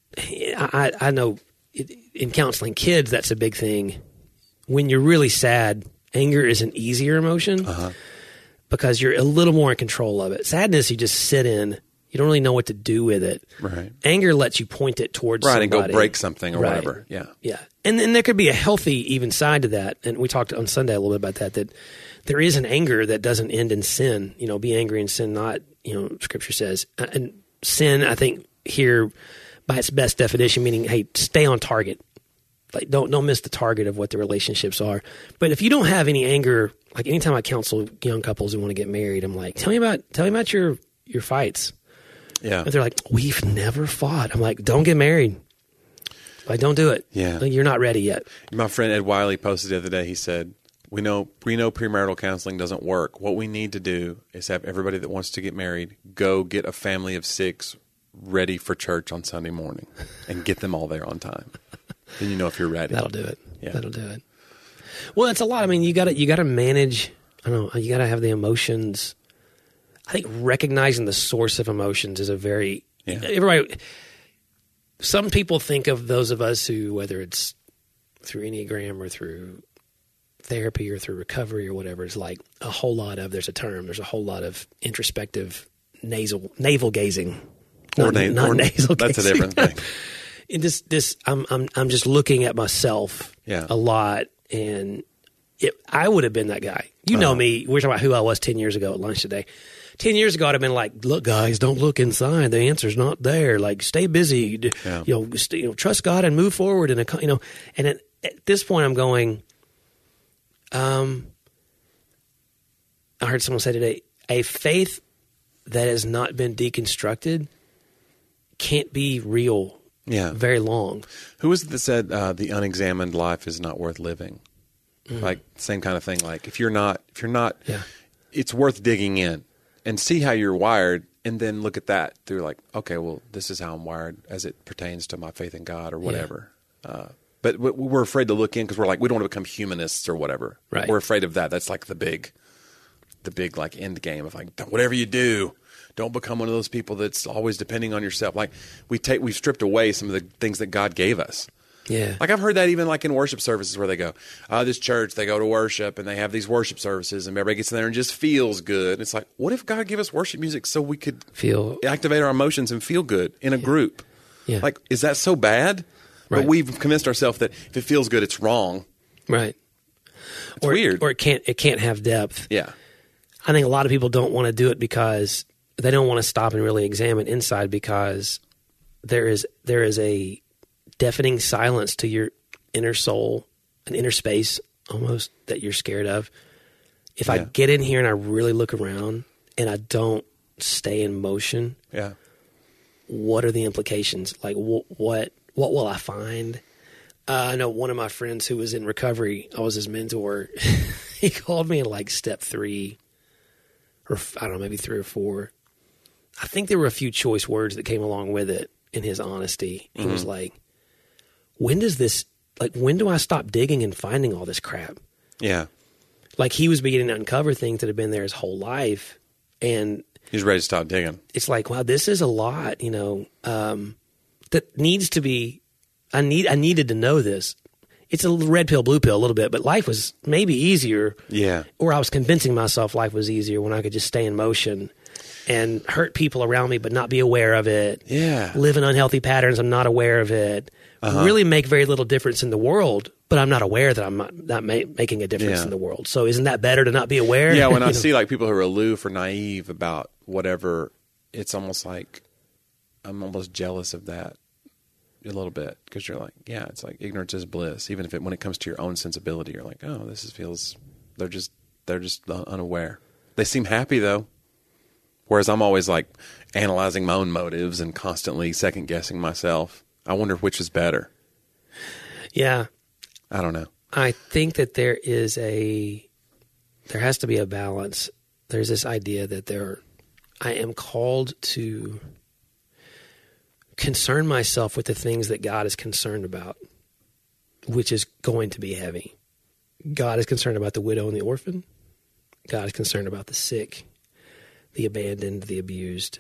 [SPEAKER 1] I know in counseling kids, that's a big thing. When you're really sad, anger is an easier emotion because you're a little more in control of it. Sadness, you just sit in. You don't really know what to do with it.
[SPEAKER 2] Right.
[SPEAKER 1] Anger lets you point it towards somebody.
[SPEAKER 2] And go break something or whatever. Yeah.
[SPEAKER 1] Yeah. And then there could be a healthy even side to that. And we talked on Sunday a little bit about that there is an anger that doesn't end in sin. Be angry and sin not, Scripture says. And sin, I think, here by its best definition, meaning, hey, stay on target. Like, don't miss the target of what the relationships are. But if you don't have any anger, like anytime I counsel young couples who want to get married, I'm like, tell me about your fights.
[SPEAKER 2] Yeah.
[SPEAKER 1] And they're like, we've never fought. I'm like, don't get married. Like, don't do it.
[SPEAKER 2] Yeah.
[SPEAKER 1] Like, you're not ready yet.
[SPEAKER 2] My friend Ed Wiley posted the other day, he said, we know premarital counseling doesn't work. What we need to do is have everybody that wants to get married go get a family of 6 ready for church on Sunday morning and get them all there on time. Then you know if you're ready.
[SPEAKER 1] That'll do it.
[SPEAKER 2] Yeah.
[SPEAKER 1] That'll do it. Well, it's a lot. I mean, you got to manage. I don't know. You got to have the emotions. I think recognizing the source of emotions is a very everybody. Some people think of those of us who, whether it's through Enneagram or through therapy or through recovery or whatever, is like a whole lot of. There's a whole lot of introspective navel gazing. Not nasal gazing.
[SPEAKER 2] That's a different thing.
[SPEAKER 1] And I'm just looking at myself a lot, and I would have been that guy. You know me. We're talking about who I was 10 years ago at lunch today. 10 years ago, I'd have been like, "Look, guys, don't look inside. The answer's not there. Like, stay busy. Trust God and move forward." And And at this point, I'm going. I heard someone say today, a faith that has not been deconstructed can't be real. Very long.
[SPEAKER 2] Who was it that said the unexamined life is not worth living? Like same kind of thing. Like if you're not,
[SPEAKER 1] Yeah.
[SPEAKER 2] it's worth digging in and see how you're wired, and then look at that through like, okay, well, this is how I'm wired as it pertains to my faith in God or whatever. But we're afraid to look in because we're like, we don't want to become humanists or whatever.
[SPEAKER 1] Right.
[SPEAKER 2] We're afraid of that. That's like the big like end game of like, whatever you do, don't become one of those people that's always depending on yourself. Like we've stripped away some of the things that God gave us.
[SPEAKER 1] Yeah.
[SPEAKER 2] Like I've heard that even like in worship services where they go, this church, they go to worship and they have these worship services and everybody gets in there and just feels good. And it's like, what if God gave us worship music so we could activate our emotions and feel good in a group?
[SPEAKER 1] Yeah.
[SPEAKER 2] Like, is that so bad?
[SPEAKER 1] Right.
[SPEAKER 2] But we've convinced ourselves that if it feels good, it's wrong.
[SPEAKER 1] Right.
[SPEAKER 2] It's weird.
[SPEAKER 1] Or it can't have depth.
[SPEAKER 2] Yeah.
[SPEAKER 1] I think a lot of people don't want to do it because they don't want to stop and really examine inside, because there is a deafening silence to your inner soul, an inner space almost that you're scared of. If I get in here and I really look around and I don't stay in motion, what are the implications? Like what will I find? I know one of my friends who was in recovery, I was his mentor. He called me in like step 3, or I don't know, maybe 3 or 4. I think there were a few choice words that came along with it in his honesty. He was like, when do I stop digging and finding all this crap? Yeah. Like he was beginning to uncover things that had been there his whole life. And
[SPEAKER 2] he's ready to stop digging.
[SPEAKER 1] It's like, wow, this is a lot, that needs to be, I needed to know this. It's a red pill, blue pill a little bit, but life was maybe easier. Yeah. Or I was convincing myself life was easier when I could just stay in motion and hurt people around me but not be aware of it. Yeah. Live in unhealthy patterns, I'm not aware of it. Really make very little difference in the world, but I'm not aware that I'm not making a difference in the world. So isn't that better to not be aware?
[SPEAKER 2] Yeah, when I see like people who are aloof or naive about whatever, it's almost like I'm almost jealous of that a little bit, because you're like, yeah, it's like ignorance is bliss. Even if when it comes to your own sensibility, you're like, oh, they're just unaware. They seem happy though. Whereas I'm always like analyzing my own motives and constantly second guessing myself. I wonder which is better.
[SPEAKER 1] Yeah.
[SPEAKER 2] I don't know.
[SPEAKER 1] I think that there has to be a balance. There's this idea that I am called to concern myself with the things that God is concerned about, which is going to be heavy. God is concerned about the widow and the orphan. God is concerned about the sick, the abandoned, the abused.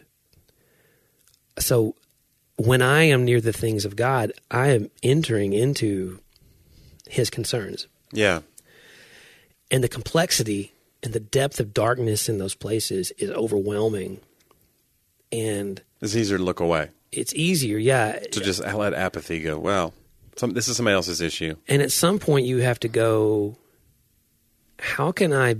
[SPEAKER 1] So when I am near the things of God, I am entering into his concerns. Yeah. And the complexity and the depth of darkness in those places is overwhelming. And
[SPEAKER 2] it's easier to look away.
[SPEAKER 1] It's easier, yeah.
[SPEAKER 2] To just let apathy go, well, this is somebody else's issue.
[SPEAKER 1] And at some point you have to go, how can I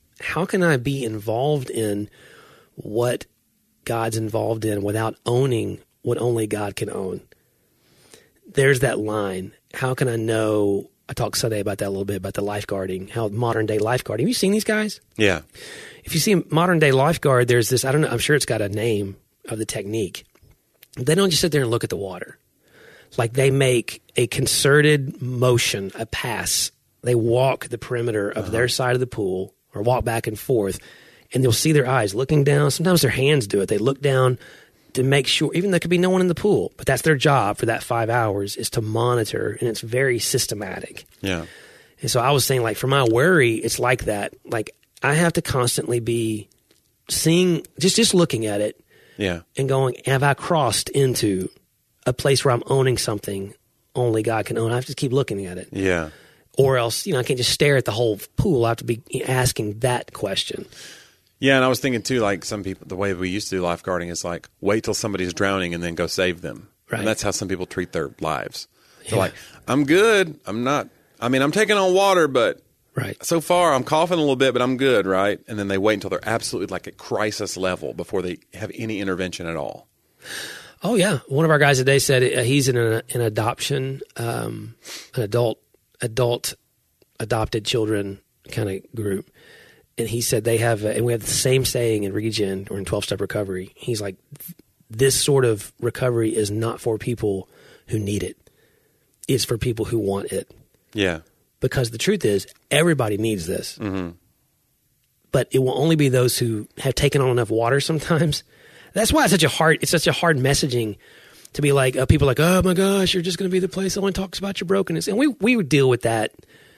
[SPEAKER 1] be involved in what God's involved in without owning what only God can own? There's that line. How can I know? I talked Sunday about that a little bit, about the lifeguarding, how modern day lifeguarding. Have you seen these guys? Yeah. If you see a modern day lifeguard, there's this, I don't know, I'm sure it's got a name of the technique. They don't just sit there and look at the water. Like they make a concerted motion, a pass. They walk the perimeter of their side of the pool or walk back and forth, and you'll see their eyes looking down. Sometimes their hands do it. They look down to make sure, even there could be no one in the pool, but that's their job for that 5 hours, is to monitor, and it's very systematic. Yeah. And so I was saying, like, for my worry, it's like that. Like, I have to constantly be seeing, just looking at it, and going, have I crossed into a place where I'm owning something only God can own? I have to keep looking at it. Yeah. Or else, I can't just stare at the whole pool. I have to be asking that question.
[SPEAKER 2] Yeah, and I was thinking too, like some people, the way we used to do lifeguarding is like wait till somebody's drowning and then go save them. Right. And that's how some people treat their lives. They're like, I'm good. I'm taking on water, but so far I'm coughing a little bit, but I'm good, right? And then they wait until they're absolutely like at crisis level before they have any intervention at all.
[SPEAKER 1] Oh, yeah. One of our guys today said he's in an adoption, an adult adopted children kind of group. And he said they have, and we have the same saying in Regen or in 12-step recovery. He's like, this sort of recovery is not for people who need it. It's for people who want it. Yeah. because the truth is everybody needs this. Mm-hmm. But it will only be those who have taken on enough water sometimes. That's why it's such a hard messaging to be like, people are like, oh my gosh, you're just going to be the place that only talks about your brokenness. And we would deal with that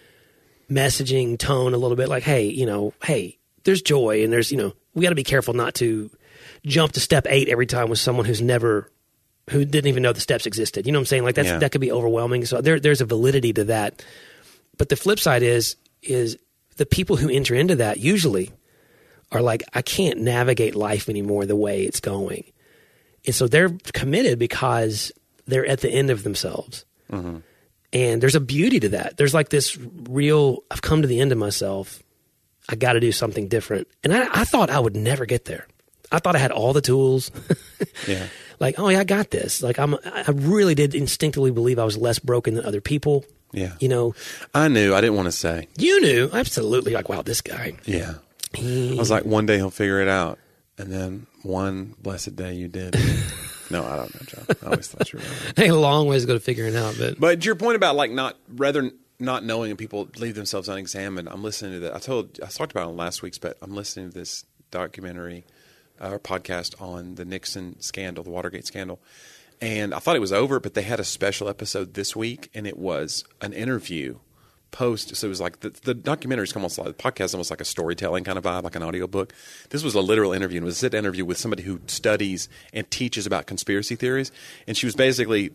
[SPEAKER 1] messaging tone a little bit like, hey, there's joy and there's, we got to be careful not to jump to step 8 every time with someone who didn't even know the steps existed. You know what I'm saying? Like that could be overwhelming. So there's a validity to that. But the flip side is the people who enter into that usually are like, I can't navigate life anymore the way it's going. And so they're committed because they're at the end of themselves. Mm-hmm. And there's a beauty to that. There's like this real, I've come to the end of myself. I got to do something different. And I thought I would never get there. I thought I had all the tools. Yeah. Like, oh yeah, I got this. Like I really did instinctively believe I was less broken than other people.
[SPEAKER 2] Yeah. I knew. I didn't want to say.
[SPEAKER 1] You knew. Absolutely. Like, wow, this guy.
[SPEAKER 2] Yeah. I was like, one day he'll figure it out. And then one blessed day you did. No, I don't know, John. I always thought you were right.
[SPEAKER 1] Hey, a long ways to go to figuring it out.
[SPEAKER 2] But your point about like not knowing and people leave themselves unexamined, I'm listening to that. I talked about it on last week's, but I'm listening to this documentary or podcast on the Nixon scandal, the Watergate scandal. And I thought it was over, but they had a special episode this week, and it was an interview post. So it was like the documentaries come on, the podcast almost like a storytelling kind of vibe, like an audiobook. This was a literal interview, and it was a sit interview with somebody who studies and teaches about conspiracy theories. And she was basically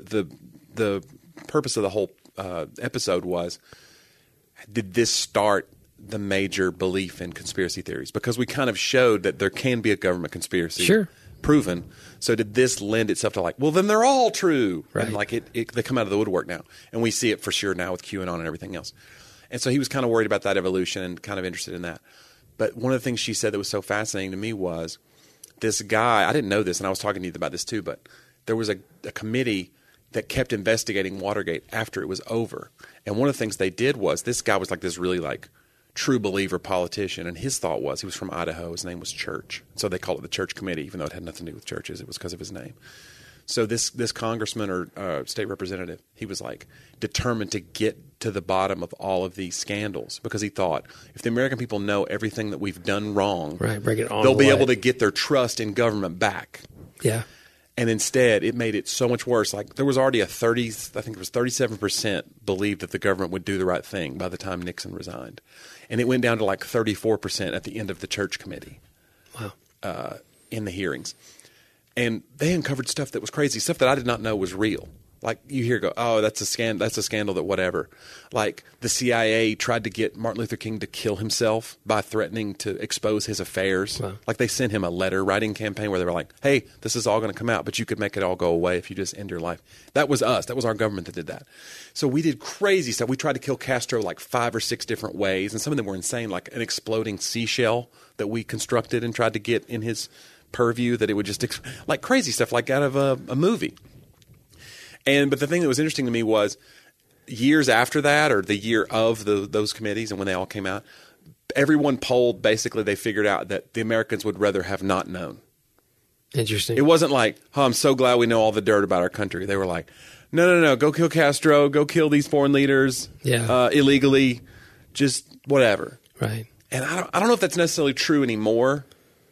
[SPEAKER 2] the purpose of the whole episode was, did this start the major belief in conspiracy theories? Because we kind of showed that there can be a government conspiracy.
[SPEAKER 1] Sure.
[SPEAKER 2] Proven. So did this lend itself to like, well, then they're all true.
[SPEAKER 1] Right.
[SPEAKER 2] And like they come out of the woodwork now. And we see it for sure now with QAnon and everything else. And so he was kind of worried about that evolution and kind of interested in that. But one of the things she said that was so fascinating to me was this guy, I didn't know this, and I was talking to you about this too, but there was a committee that kept investigating Watergate after it was over. And one of the things they did was, this guy was like this really like true believer politician, and his thought was, he was from Idaho, his name was Church. So they called it the Church Committee, even though it had nothing to do with churches. It was because of his name. So this congressman or state representative, he was like determined to get to the bottom of all of these scandals, because he thought if the American people know everything that we've done wrong,
[SPEAKER 1] right, break it on
[SPEAKER 2] they'll be able to get their trust in government back.
[SPEAKER 1] Yeah.
[SPEAKER 2] And instead, it made it so much worse. Like there was already I think it was 37% believed that the government would do the right thing by the time Nixon resigned. And it went down to like 34% at the end of the Church Committee.
[SPEAKER 1] Wow.
[SPEAKER 2] In the hearings. And they uncovered stuff that was crazy, stuff that I did not know was real. Like you hear go, oh, that's a scandal that whatever. Like the CIA tried to get Martin Luther King to kill himself by threatening to expose his affairs.
[SPEAKER 1] Wow.
[SPEAKER 2] Like they sent him a letter writing campaign where they were like, hey, this is all going to come out, but you could make it all go away if you just end your life. That was us. That was our government that did that. So we did crazy stuff. We tried to kill Castro like 5 or 6 different ways, and some of them were insane, like an exploding seashell that we constructed and tried to get in his purview that it would just like crazy stuff like out of a movie. But the thing that was interesting to me was years after that, or the year of those committees and when they all came out, everyone polled, basically they figured out that the Americans would rather have not known.
[SPEAKER 1] Interesting.
[SPEAKER 2] It wasn't like, oh, I'm so glad we know all the dirt about our country. They were like, no, go kill Castro, go kill these foreign leaders illegally, just whatever.
[SPEAKER 1] Right.
[SPEAKER 2] And I don't know if that's necessarily true anymore,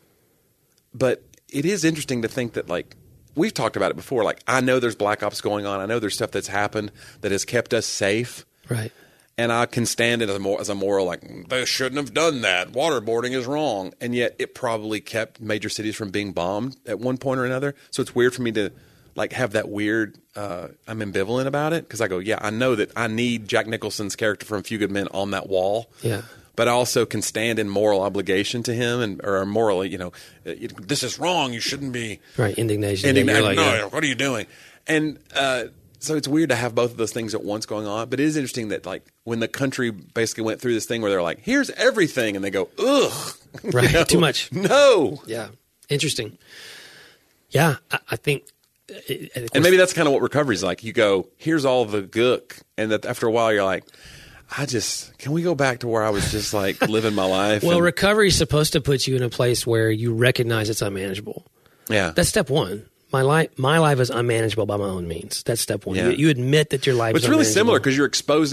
[SPEAKER 2] but it is interesting to think that, like, we've talked about it before. Like, I know there's black ops going on. I know there's stuff that's happened that has kept us safe.
[SPEAKER 1] Right.
[SPEAKER 2] And I can stand it as a moral, like, they shouldn't have done that. Waterboarding is wrong. And yet it probably kept major cities from being bombed at one point or another. So it's weird for me to, like, have that weird, I'm ambivalent about it. Because I go, yeah, I know that I need Jack Nicholson's character from A Few Good Men on that wall.
[SPEAKER 1] Yeah.
[SPEAKER 2] But I also can stand in moral obligation to him, or morally, this is wrong. You shouldn't be.
[SPEAKER 1] Right, indignation.
[SPEAKER 2] What are you doing? And so it's weird to have both of those things at once going on. But it is interesting that, like, when the country basically went through this thing where they're like, here's everything, and they go, ugh.
[SPEAKER 1] Right, too much.
[SPEAKER 2] No.
[SPEAKER 1] Yeah, interesting. Yeah, I think.
[SPEAKER 2] And maybe that's kind of what recovery is like. You go, here's all the gook. And that after a while, you're like, can we go back to where I was just like living my life?
[SPEAKER 1] Well, recovery is supposed to put you in a place where you recognize it's unmanageable.
[SPEAKER 2] Yeah.
[SPEAKER 1] That's step one. My life is unmanageable by my own means. That's step one.
[SPEAKER 2] Yeah.
[SPEAKER 1] You admit that your life is unmanageable.
[SPEAKER 2] It's really similar because you're exposing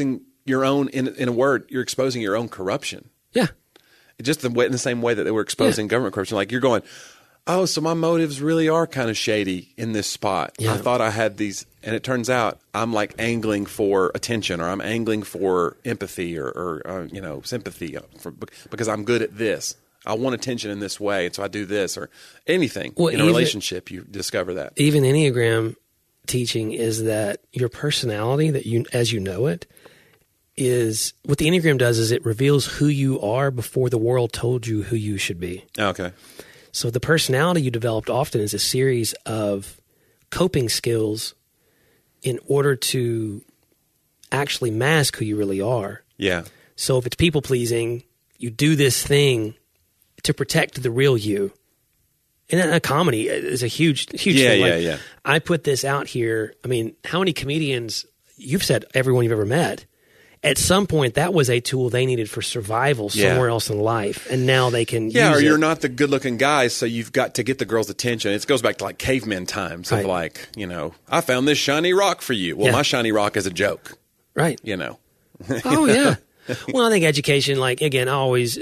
[SPEAKER 2] your own, in a word, you're exposing your own corruption.
[SPEAKER 1] Yeah.
[SPEAKER 2] Just in the same way that they were exposing government corruption. Like you're going, oh, so my motives really are kind of shady in this spot.
[SPEAKER 1] Yeah.
[SPEAKER 2] I thought I had these, and it turns out I'm like angling for attention, or I'm angling for empathy, or sympathy, because I'm good at this. I want attention in this way, and so I do this, or anything.
[SPEAKER 1] Well,
[SPEAKER 2] in a relationship, you discover that.
[SPEAKER 1] Even Enneagram teaching is that your personality, that you, as you know it, is what the Enneagram does is it reveals who you are before the world told you who you should be.
[SPEAKER 2] Okay.
[SPEAKER 1] So the personality you developed often is a series of coping skills in order to actually mask who you really are.
[SPEAKER 2] Yeah.
[SPEAKER 1] So if it's people pleasing, you do this thing to protect the real you. And a comedy is a huge thing.
[SPEAKER 2] Yeah.
[SPEAKER 1] I put this out here. I mean, how many comedians, you've said everyone you've ever met, at some point that was a tool they needed for survival somewhere else in life. And now they can use it.
[SPEAKER 2] Yeah, or you're not the good looking guy, so you've got to get the girl's attention. It goes back to like caveman times of like, I found this shiny rock for you. Well, my shiny rock is a joke.
[SPEAKER 1] Right. Oh, yeah. Well, I think education, like, again, I always...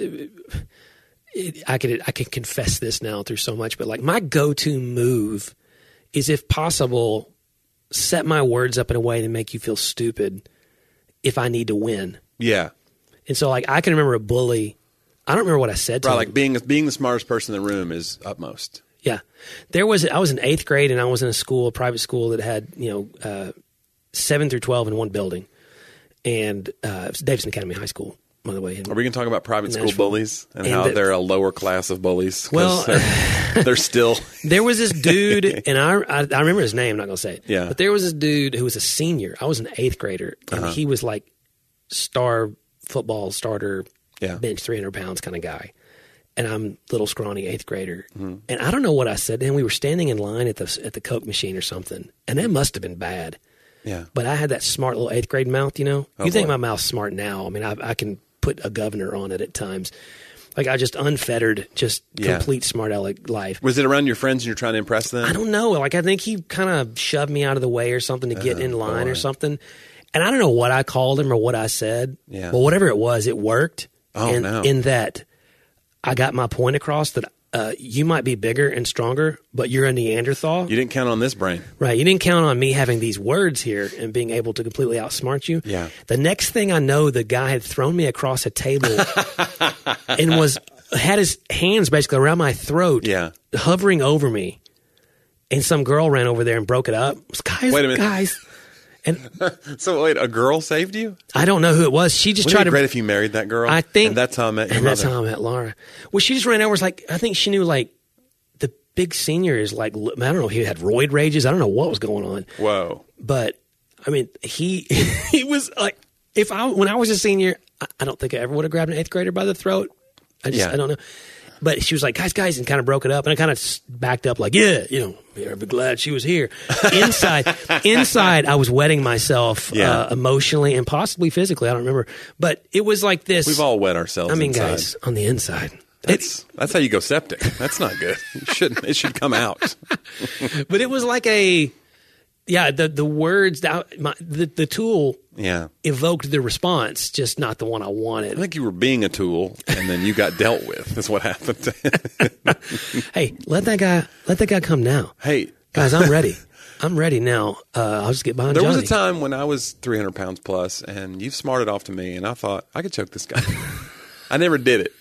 [SPEAKER 1] I can confess this now through so much, but like my go-to move is, if possible, set my words up in a way to make you feel stupid if I need to win.
[SPEAKER 2] Yeah.
[SPEAKER 1] And so like I can remember a bully. I don't remember what I said to him.
[SPEAKER 2] Like being the smartest person in the room is utmost.
[SPEAKER 1] Yeah. I was in 8th grade and I was in a private school that had, 7 through 12 in one building. And it was Davidson Academy High School. By the way,
[SPEAKER 2] are we going to talk about private school bullies and how they're a lower class of bullies?
[SPEAKER 1] Well,
[SPEAKER 2] they're still.
[SPEAKER 1] There was this dude, and I remember his name. I'm not going to say it.
[SPEAKER 2] Yeah.
[SPEAKER 1] But there was this dude who was a senior. I was an 8th grader, and he was like star football starter, bench 300 pounds kind of guy. And I'm little scrawny 8th grader, and I don't know what I said to him. We were standing in line at the Coke machine or something, and it must have been bad.
[SPEAKER 2] Yeah.
[SPEAKER 1] But I had that smart little 8th grade mouth, you think my mouth's smart now. I mean, I can put a governor on it at times. Like I just unfettered, complete smart aleck life.
[SPEAKER 2] Was it around your friends and you're trying to impress them?
[SPEAKER 1] I don't know. Like I think he kind of shoved me out of the way or something to get in line or something. And I don't know what I called him or what I said.
[SPEAKER 2] Yeah.
[SPEAKER 1] But whatever it was, it worked.
[SPEAKER 2] No.
[SPEAKER 1] In that I got my point across that you might be bigger and stronger, but you're a Neanderthal.
[SPEAKER 2] You didn't count on this brain.
[SPEAKER 1] Right. You didn't count on me having these words here and being able to completely outsmart you.
[SPEAKER 2] Yeah.
[SPEAKER 1] The next thing I know, the guy had thrown me across a table and had his hands basically around my throat, hovering over me. And some girl ran over there and broke it up. Guys,
[SPEAKER 2] wait a minute.
[SPEAKER 1] Guys. And
[SPEAKER 2] so wait, a girl saved you?
[SPEAKER 1] I don't know who it was. She just tried to.
[SPEAKER 2] Great if you married that girl.
[SPEAKER 1] I think
[SPEAKER 2] and that's how I met your
[SPEAKER 1] mother. That's how I met Laura. Well, she just ran over. I think she knew like the big senior is like, I don't know. He had roid rages. I don't know what was going on.
[SPEAKER 2] Whoa.
[SPEAKER 1] But I mean, he was like, when I was a senior, I don't think I ever would have grabbed an 8th grader by the throat. I don't know. But she was like, guys, and kind of broke it up. And I kind of backed up like, I'd be glad she was here. Inside, I was wetting myself emotionally and possibly physically. I don't remember. But it was like this.
[SPEAKER 2] We've all wet ourselves inside.
[SPEAKER 1] Guys, on the inside.
[SPEAKER 2] That's how you go septic. That's not good. It should come out.
[SPEAKER 1] But it was like the words, the tool evoked the response, just not the one I wanted.
[SPEAKER 2] I think you were being a tool, and then you got dealt with. That's what happened.
[SPEAKER 1] Hey, let that guy come now.
[SPEAKER 2] Hey.
[SPEAKER 1] Guys, I'm ready. I'm ready now. I'll just get behind Johnny.
[SPEAKER 2] There was a time when I was 300 pounds plus, and you've smarted off to me, and I thought, I could choke this guy. I never did it.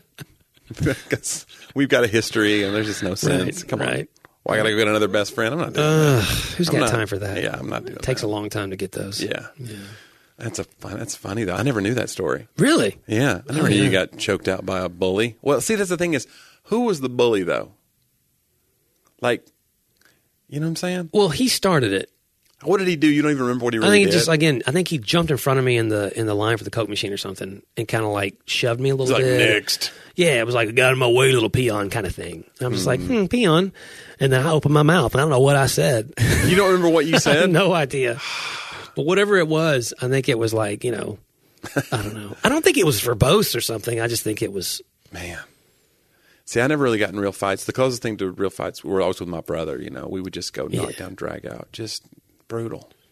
[SPEAKER 2] Because we've got a history, and there's just no sense. Come on. Well, I got to go get another best friend. I'm not doing that.
[SPEAKER 1] Who's got time for that?
[SPEAKER 2] Yeah, I'm not doing that.
[SPEAKER 1] It takes a long time to get those.
[SPEAKER 2] Yeah. That's funny, though. I never knew that story.
[SPEAKER 1] Really?
[SPEAKER 2] Yeah. I never knew you got choked out by a bully. Well, see, that's the thing is, who was the bully, though? Like, you know what I'm saying?
[SPEAKER 1] Well, he started it.
[SPEAKER 2] What did he do? You don't even remember what he really did?
[SPEAKER 1] I think he jumped in front of me in the line for the Coke machine or something and kind of like shoved me a little bit.
[SPEAKER 2] Next.
[SPEAKER 1] Yeah, it was like, got in my way, little peon kind of thing. And I'm just like, peon. And then I opened my mouth, and I don't know what I said.
[SPEAKER 2] You don't remember what you said?
[SPEAKER 1] No idea. But whatever it was, I think it was like, I don't know. I don't think it was verbose or something. I just think it was.
[SPEAKER 2] Man. See, I never really got in real fights. The closest thing to real fights were always with my brother. We would just go knock down, drag out. Just brutal.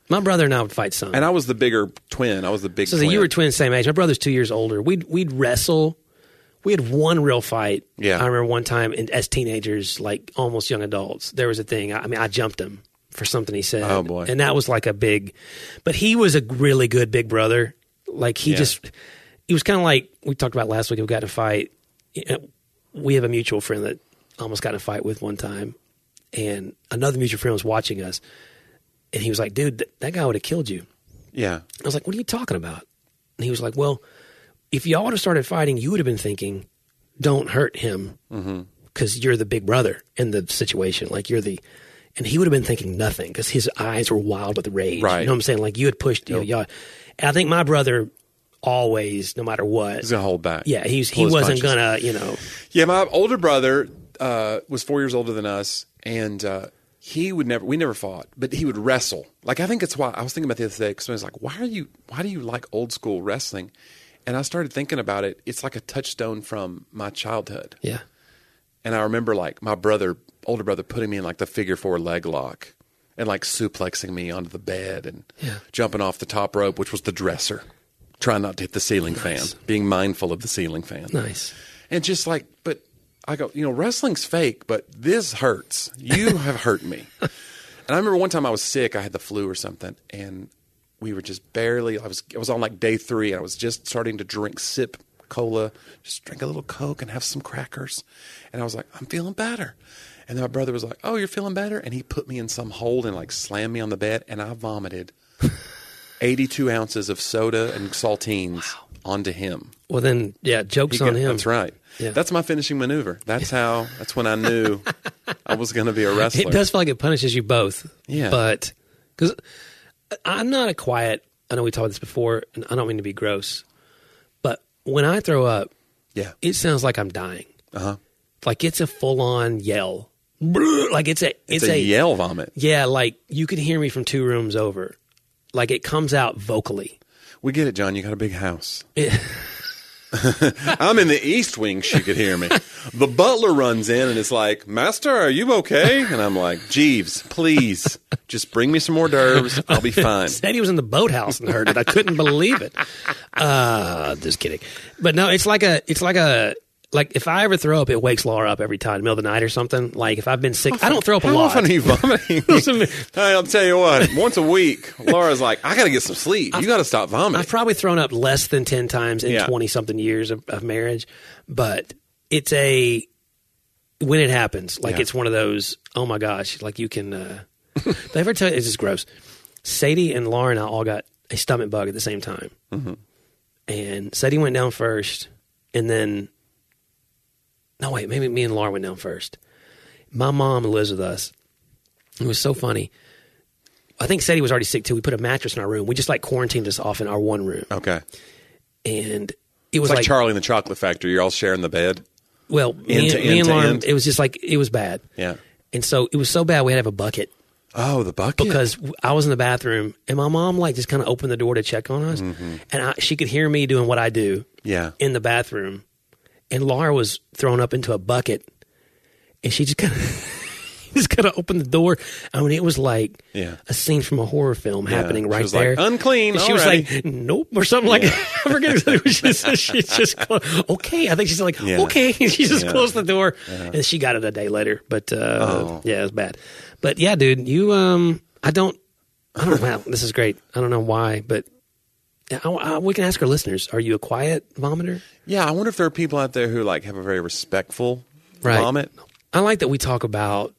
[SPEAKER 1] My brother and I would fight some.
[SPEAKER 2] And I was the bigger twin. I was the big
[SPEAKER 1] So
[SPEAKER 2] twin.
[SPEAKER 1] you were twins, same age. My brother's 2 years older. We'd wrestle. We had one real fight.
[SPEAKER 2] Yeah.
[SPEAKER 1] I remember one time as teenagers, like almost young adults, there was a thing. I mean, I jumped him for something he said.
[SPEAKER 2] Oh, boy.
[SPEAKER 1] And that was like a big, but he was a really good big brother. Like he was kind of like, we talked about last week, we got in a fight. We have a mutual friend that almost got in a fight with one time. And another mutual friend was watching us. And he was like, dude, that guy would have killed you.
[SPEAKER 2] Yeah.
[SPEAKER 1] I was like, what are you talking about? And he was like, well, if y'all would have started fighting, you would have been thinking, don't hurt him because you're the big brother in the situation. Like and he would have been thinking nothing because his eyes were wild with rage.
[SPEAKER 2] Right.
[SPEAKER 1] You know what I'm saying? Like you had pushed, y'all. And I think my brother always, no matter what.
[SPEAKER 2] He's going to hold back.
[SPEAKER 1] Yeah, he
[SPEAKER 2] Pull his
[SPEAKER 1] wasn't
[SPEAKER 2] punches.
[SPEAKER 1] going to,
[SPEAKER 2] Yeah, my older brother was 4 years older than us, and we never fought, but he would wrestle. Like, I think it's why, I was thinking about the other day, because I was like, why do you like old school wrestling? And I started thinking about it. It's like a touchstone from my childhood.
[SPEAKER 1] Yeah.
[SPEAKER 2] And I remember like my older brother putting me in like the figure 4 leg lock and like suplexing me onto the bed and jumping off the top rope, which was the dresser, trying not to hit the ceiling fan, being mindful of the ceiling fan.
[SPEAKER 1] Nice.
[SPEAKER 2] And just like, but I go, wrestling's fake, but this hurts. You have hurt me. And I remember one time I was sick. I had the flu or something, and we were just barely. I was on like day 3, and I was just starting to sip cola, just drink a little Coke and have some crackers. And I was like, I'm feeling better. And then my brother was like, oh, you're feeling better? And he put me in some hole and like slammed me on the bed, and I vomited 82 ounces of soda and saltines onto him.
[SPEAKER 1] Well, then, joke's on him.
[SPEAKER 2] That's right.
[SPEAKER 1] Yeah.
[SPEAKER 2] That's my finishing maneuver. That's when I knew I was going to be a wrestler.
[SPEAKER 1] It does feel like it punishes you both.
[SPEAKER 2] Yeah.
[SPEAKER 1] But, because I'm not I know we talked about this before, and I don't mean to be gross, but when I throw up, it sounds like I'm dying.
[SPEAKER 2] Uh-huh.
[SPEAKER 1] Like it's a full-on yell. Like it's a
[SPEAKER 2] yell vomit.
[SPEAKER 1] Yeah, like you could hear me from 2 rooms over. Like it comes out vocally.
[SPEAKER 2] We get it, John. You got a big house. I'm in the East Wing. She could hear me. The butler runs in and is like, Master, are you okay? And I'm like, Jeeves, please, just bring me some hors d'oeuvres. I'll be fine.
[SPEAKER 1] Said he was in the boathouse and heard it. I couldn't believe it. Just kidding. But no, it's like if I ever throw up, it wakes Laura up every time, in the middle of the night or something. Like if I've been sick, I don't throw up a lot.
[SPEAKER 2] How often are you vomiting? Hey, I'll tell you what, once a week, Laura's like, I got to get some sleep. You got to stop vomiting.
[SPEAKER 1] I've probably thrown up less than 10 times in 20-something years of marriage. But it's when it happens, like it's one of those, oh my gosh, like you can, they ever tell you, it's just gross. Sadie and Laura and I all got a stomach bug at the same time. Mm-hmm. And Sadie went down first, and then, no, wait, maybe me and Laura went down first. My mom lives with us. It was so funny. I think Sadie was already sick too. We put a mattress in our room. We just like quarantined us off in our one room.
[SPEAKER 2] Okay.
[SPEAKER 1] And it was
[SPEAKER 2] like Charlie in the Chocolate Factory. You're all sharing the bed.
[SPEAKER 1] Well, me and Lauren, it was just like, it was bad.
[SPEAKER 2] Yeah.
[SPEAKER 1] And so it was so bad we had to have a bucket.
[SPEAKER 2] Oh, the bucket?
[SPEAKER 1] Because I was in the bathroom and my mom like just kind of opened the door to check on us. Mm-hmm. And she could hear me doing what I do in the bathroom. And Laura was thrown up into a bucket, and she just kind of opened the door. I mean, it was like a scene from a horror film happening right there.
[SPEAKER 2] Like, unclean.
[SPEAKER 1] And she was like, "Nope," or something like. I forget exactly what she said. She just okay. I think she's like, "Okay." She just closed the door, and she got it a day later. But it was bad. But yeah, dude, you I don't. Wow, this is great. I don't know why, but. We can ask our listeners, are you a quiet vomiter?
[SPEAKER 2] Yeah, I wonder if there are people out there who like have a very respectful vomit.
[SPEAKER 1] I like that we talk about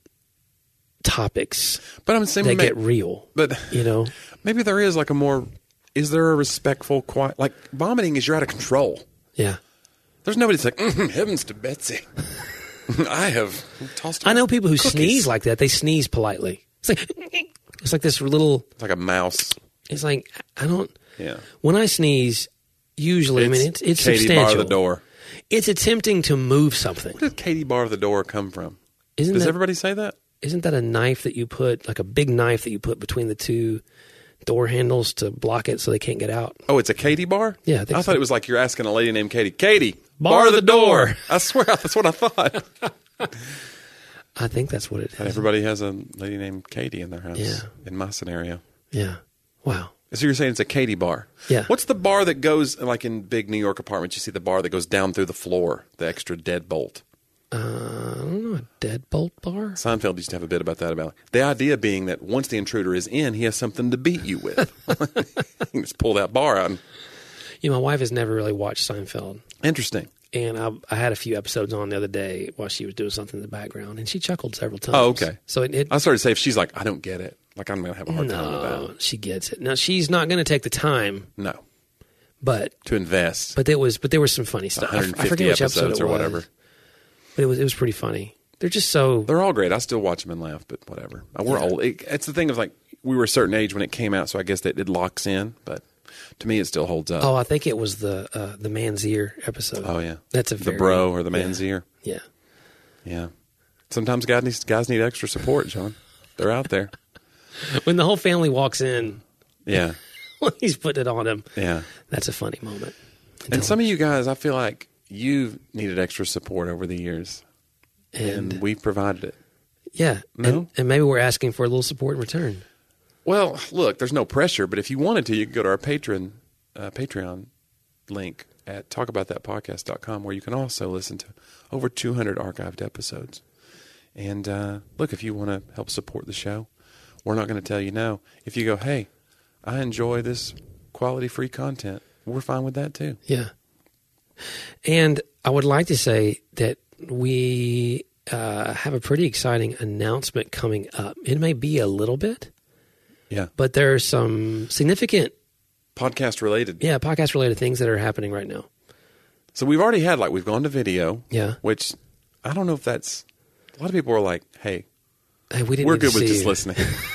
[SPEAKER 1] topics that get real.
[SPEAKER 2] But maybe there is like is there a respectful, quiet, like vomiting is you're out of control.
[SPEAKER 1] Yeah.
[SPEAKER 2] There's nobody that's like, heavens to Betsy. I have tossed
[SPEAKER 1] I know people who sneeze like that. They sneeze politely. It's like this little.
[SPEAKER 2] It's like a mouse.
[SPEAKER 1] It's like, I don't.
[SPEAKER 2] Yeah.
[SPEAKER 1] When I sneeze, usually, it's
[SPEAKER 2] Katie
[SPEAKER 1] substantial.
[SPEAKER 2] Bar the door.
[SPEAKER 1] It's attempting to move something.
[SPEAKER 2] Where did Katie Bar the door come from? Does everybody say that?
[SPEAKER 1] Isn't that a knife that you put, like a big knife that you put between the 2 door handles to block it so they can't get out?
[SPEAKER 2] Oh, it's a Katie bar?
[SPEAKER 1] Yeah.
[SPEAKER 2] I thought it was like you're asking a lady named Katie. Katie, bar the door. I swear that's what I thought.
[SPEAKER 1] I think that's what it is.
[SPEAKER 2] And everybody has a lady named Katie in their house in my scenario.
[SPEAKER 1] Yeah. Wow.
[SPEAKER 2] So you're saying it's a Katie bar?
[SPEAKER 1] Yeah.
[SPEAKER 2] What's the bar that goes, like in big New York apartments, you see the bar that goes down through the floor, the extra deadbolt?
[SPEAKER 1] I don't know, a deadbolt bar?
[SPEAKER 2] Seinfeld used to have a bit about that. About the idea being that once the intruder is in, he has something to beat you with. You can just pull that bar out.
[SPEAKER 1] You know, my wife has never really watched Seinfeld.
[SPEAKER 2] Interesting.
[SPEAKER 1] And I had a few episodes on the other day while she was doing something in the background, and she chuckled several times.
[SPEAKER 2] Oh, okay.
[SPEAKER 1] So
[SPEAKER 2] I started to say, if she's like, I don't get it, like I'm going to have a hard time with that.
[SPEAKER 1] No, she gets it. Now, she's not going to take the time,
[SPEAKER 2] No,
[SPEAKER 1] but
[SPEAKER 2] to invest.
[SPEAKER 1] there was some funny stuff. I
[SPEAKER 2] 150
[SPEAKER 1] forget which episode
[SPEAKER 2] episodes
[SPEAKER 1] it
[SPEAKER 2] or
[SPEAKER 1] was,
[SPEAKER 2] whatever.
[SPEAKER 1] but it was pretty funny. They're just so
[SPEAKER 2] They're all great. I still watch them and laugh, but whatever. We're old. It's the thing of like, we were a certain age when it came out, so I guess that it locks in, but to me, it still holds up.
[SPEAKER 1] Oh, I think it was the man's ear episode.
[SPEAKER 2] Oh, yeah.
[SPEAKER 1] That's
[SPEAKER 2] the bro or the man's ear.
[SPEAKER 1] Yeah.
[SPEAKER 2] Yeah. Sometimes guys need extra support, John. They're out there.
[SPEAKER 1] When the whole family walks in,
[SPEAKER 2] Yeah.
[SPEAKER 1] when he's putting it on him,
[SPEAKER 2] Yeah.
[SPEAKER 1] that's a funny moment.
[SPEAKER 2] And some of you guys, I feel like you've needed extra support over the years, and we provided it.
[SPEAKER 1] Yeah.
[SPEAKER 2] No?
[SPEAKER 1] And maybe we're asking for a little support in return.
[SPEAKER 2] Well, look, there's no pressure, but if you wanted to, you could go to our Patreon link at talkaboutthatpodcast.com, where you can also listen to over 200 archived episodes. And look, if you want to help support the show, we're not going to tell you no. If you go, hey, I enjoy this quality free content, we're fine with that too.
[SPEAKER 1] Yeah. And I would like to say that we have a pretty exciting announcement coming up. It may be a little bit,
[SPEAKER 2] Yeah.
[SPEAKER 1] but there are some significant
[SPEAKER 2] Podcast related.
[SPEAKER 1] podcast related things that are happening right now.
[SPEAKER 2] So we've already had, we've gone to video.
[SPEAKER 1] Yeah.
[SPEAKER 2] Which I don't know if that's, a lot of people are like, hey,
[SPEAKER 1] Hey, we didn't
[SPEAKER 2] we're
[SPEAKER 1] need to
[SPEAKER 2] good with
[SPEAKER 1] see
[SPEAKER 2] just
[SPEAKER 1] you.
[SPEAKER 2] listening.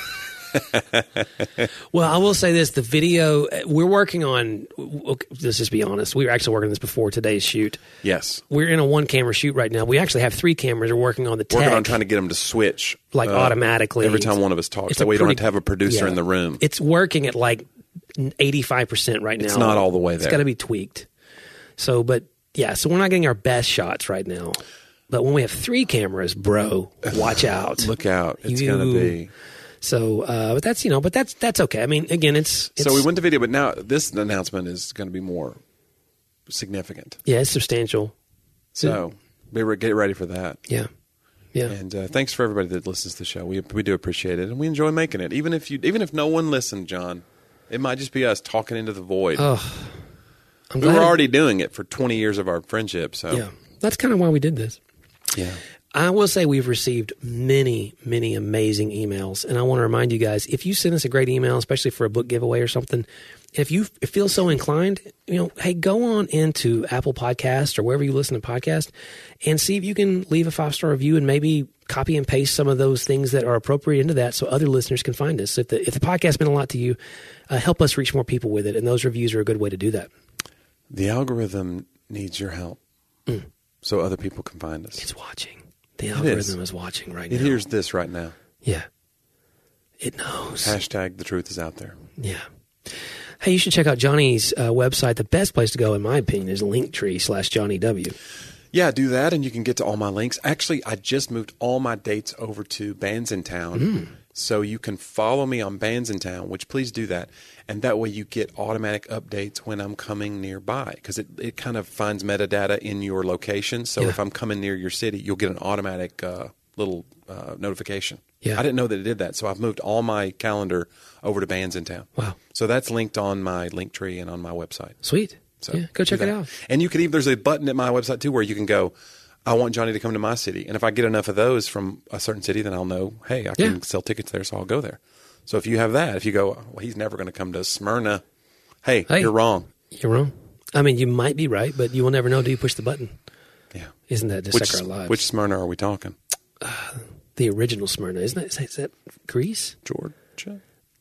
[SPEAKER 1] Well, I will say this: the video we're working on. Let's just be honest. We were actually working on this before today's shoot.
[SPEAKER 2] Yes.
[SPEAKER 1] We're in a one-camera shoot right now. We actually have 3 cameras. We're working on the tech,
[SPEAKER 2] Working on trying to get them to switch.
[SPEAKER 1] automatically
[SPEAKER 2] Every time one of us talks.
[SPEAKER 1] It's
[SPEAKER 2] That
[SPEAKER 1] a
[SPEAKER 2] way you don't have
[SPEAKER 1] pretty-
[SPEAKER 2] to have a producer
[SPEAKER 1] yeah.
[SPEAKER 2] in the room.
[SPEAKER 1] It's working at 85% right now.
[SPEAKER 2] It's not all the way
[SPEAKER 1] It's
[SPEAKER 2] there.
[SPEAKER 1] got to be tweaked. So we're not getting our best shots right now. But when we have 3 cameras, bro, watch out.
[SPEAKER 2] Look out. It's going to be.
[SPEAKER 1] So, but that's okay. I mean, again, it's
[SPEAKER 2] So we went to video, but now this announcement is going to be more significant.
[SPEAKER 1] Yeah, it's substantial.
[SPEAKER 2] So get ready for that.
[SPEAKER 1] Yeah. Yeah.
[SPEAKER 2] And thanks for everybody that listens to the show. We do appreciate it, and we enjoy making it. Even if no one listened, John, it might just be us talking into the void.
[SPEAKER 1] Oh, I'm
[SPEAKER 2] we were
[SPEAKER 1] glad.
[SPEAKER 2] already doing it for 20 years of our friendship. So
[SPEAKER 1] Yeah. That's kind of why we did this.
[SPEAKER 2] yeah.
[SPEAKER 1] I will say we've received many, many amazing emails. And I want to remind you guys, if you send us a great email, especially for a book giveaway or something, if you feel so inclined, hey, go on into Apple Podcasts or wherever you listen to podcasts and see if you can leave a 5-star review and maybe copy and paste some of those things that are appropriate into that so other listeners can find us. If the podcast meant a lot to you, help us reach more people with it. And those reviews are a good way to do that.
[SPEAKER 2] The algorithm needs your help so other people can find us.
[SPEAKER 1] It's watching. The algorithm is watching right now.
[SPEAKER 2] It hears this right now.
[SPEAKER 1] Yeah. It knows.
[SPEAKER 2] Hashtag the truth is out there.
[SPEAKER 1] Yeah. Hey, you should check out Johnny's website. The best place to go, in my opinion, is Linktree/Johnny W.
[SPEAKER 2] Yeah, do that, and you can get to all my links. Actually, I just moved all my dates over to Bands in Town, so you can follow me on Bands in Town, which please do that, and that way you get automatic updates when I'm coming nearby, because it kind of finds metadata in your location, so if I'm coming near your city, you'll get an automatic little notification.
[SPEAKER 1] Yeah.
[SPEAKER 2] I didn't know that it did that, so I've moved all my calendar over to Bands in Town.
[SPEAKER 1] Wow.
[SPEAKER 2] So that's linked on my Linktree and on my website.
[SPEAKER 1] Sweet.
[SPEAKER 2] So
[SPEAKER 1] yeah, go check
[SPEAKER 2] do
[SPEAKER 1] it
[SPEAKER 2] that.
[SPEAKER 1] out.
[SPEAKER 2] And you can even, there's a button at my website too where you can go, I want Johnny to come to my city. And if I get enough of those from a certain city, then I'll know, hey, I can sell tickets there, so I'll go there. So if you have that, if you go, well, he's never going to come to Smyrna, hey, you're wrong.
[SPEAKER 1] You're wrong. I mean, you might be right, but you will never know till you push the button.
[SPEAKER 2] Yeah.
[SPEAKER 1] Isn't that just like our lives?
[SPEAKER 2] Which Smyrna are we talking?
[SPEAKER 1] The original Smyrna. Is that Greece?
[SPEAKER 2] Georgia?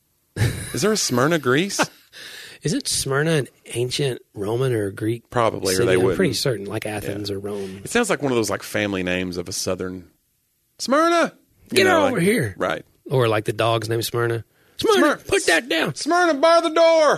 [SPEAKER 2] Is there a Smyrna, Greece?
[SPEAKER 1] Isn't Smyrna an ancient Roman or Greek
[SPEAKER 2] Probably,
[SPEAKER 1] city?
[SPEAKER 2] or they
[SPEAKER 1] I'm
[SPEAKER 2] wouldn't.
[SPEAKER 1] pretty certain, like Athens or Rome.
[SPEAKER 2] It sounds like one of those like family names of a southern Smyrna.
[SPEAKER 1] Get over here.
[SPEAKER 2] Right.
[SPEAKER 1] Or like the dog's name, Smyrna. Smyrna, put that down.
[SPEAKER 2] Smyrna, bar the door.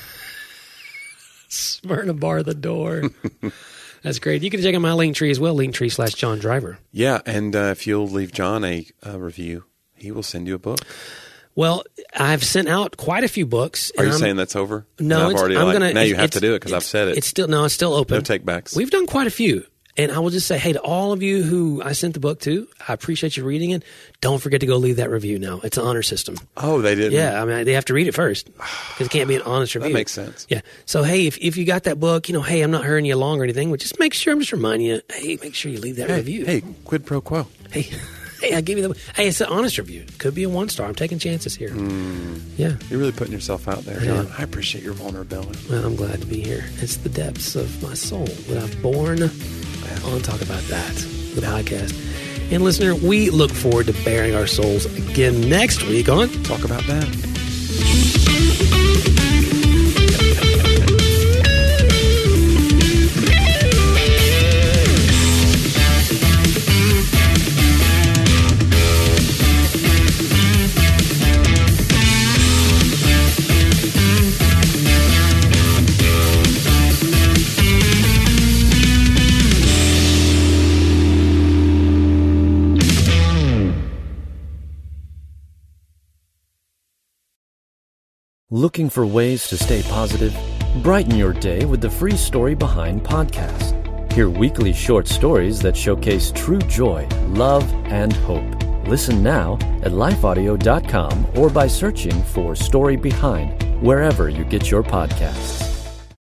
[SPEAKER 1] Smyrna, bar the door. That's great. You can check out my Linktree as well, Linktree/John Driver.
[SPEAKER 2] Yeah, and if you'll leave John a review, he will send you a book.
[SPEAKER 1] Well, I've sent out quite a few books.
[SPEAKER 2] Are you saying that's over?
[SPEAKER 1] No,
[SPEAKER 2] I've already now you have to do it because I've said it.
[SPEAKER 1] It's still open.
[SPEAKER 2] No takebacks.
[SPEAKER 1] We've done quite a few. And I will just say, hey, to all of you who I sent the book to, I appreciate you reading it. Don't forget to go leave that review now. It's an honor system.
[SPEAKER 2] Oh, they didn't?
[SPEAKER 1] Yeah, I mean, they have to read it first because it can't be an honest review.
[SPEAKER 2] That makes sense.
[SPEAKER 1] Yeah. So, hey, if you got that book, hey, I'm not hurrying you along or anything, but just make sure, I'm just reminding you, hey, make sure you leave that review.
[SPEAKER 2] Hey, quid pro quo.
[SPEAKER 1] Hey, I gave you hey, it's an honest review. Could be a 1-star. I'm taking chances here. Yeah.
[SPEAKER 2] You're really putting yourself out there, John. I appreciate your vulnerability.
[SPEAKER 1] Well, I'm glad to be here. It's the depths of my soul that I've borne on Talk About That, the podcast. And listener, we look forward to bearing our souls again next week on
[SPEAKER 2] Talk About That.
[SPEAKER 3] Looking for ways to stay positive? Brighten your day with the Free Story Behind podcast. Hear weekly short stories that showcase true joy, love, and hope. Listen now at lifeaudio.com or by searching for Story Behind wherever you get your podcasts.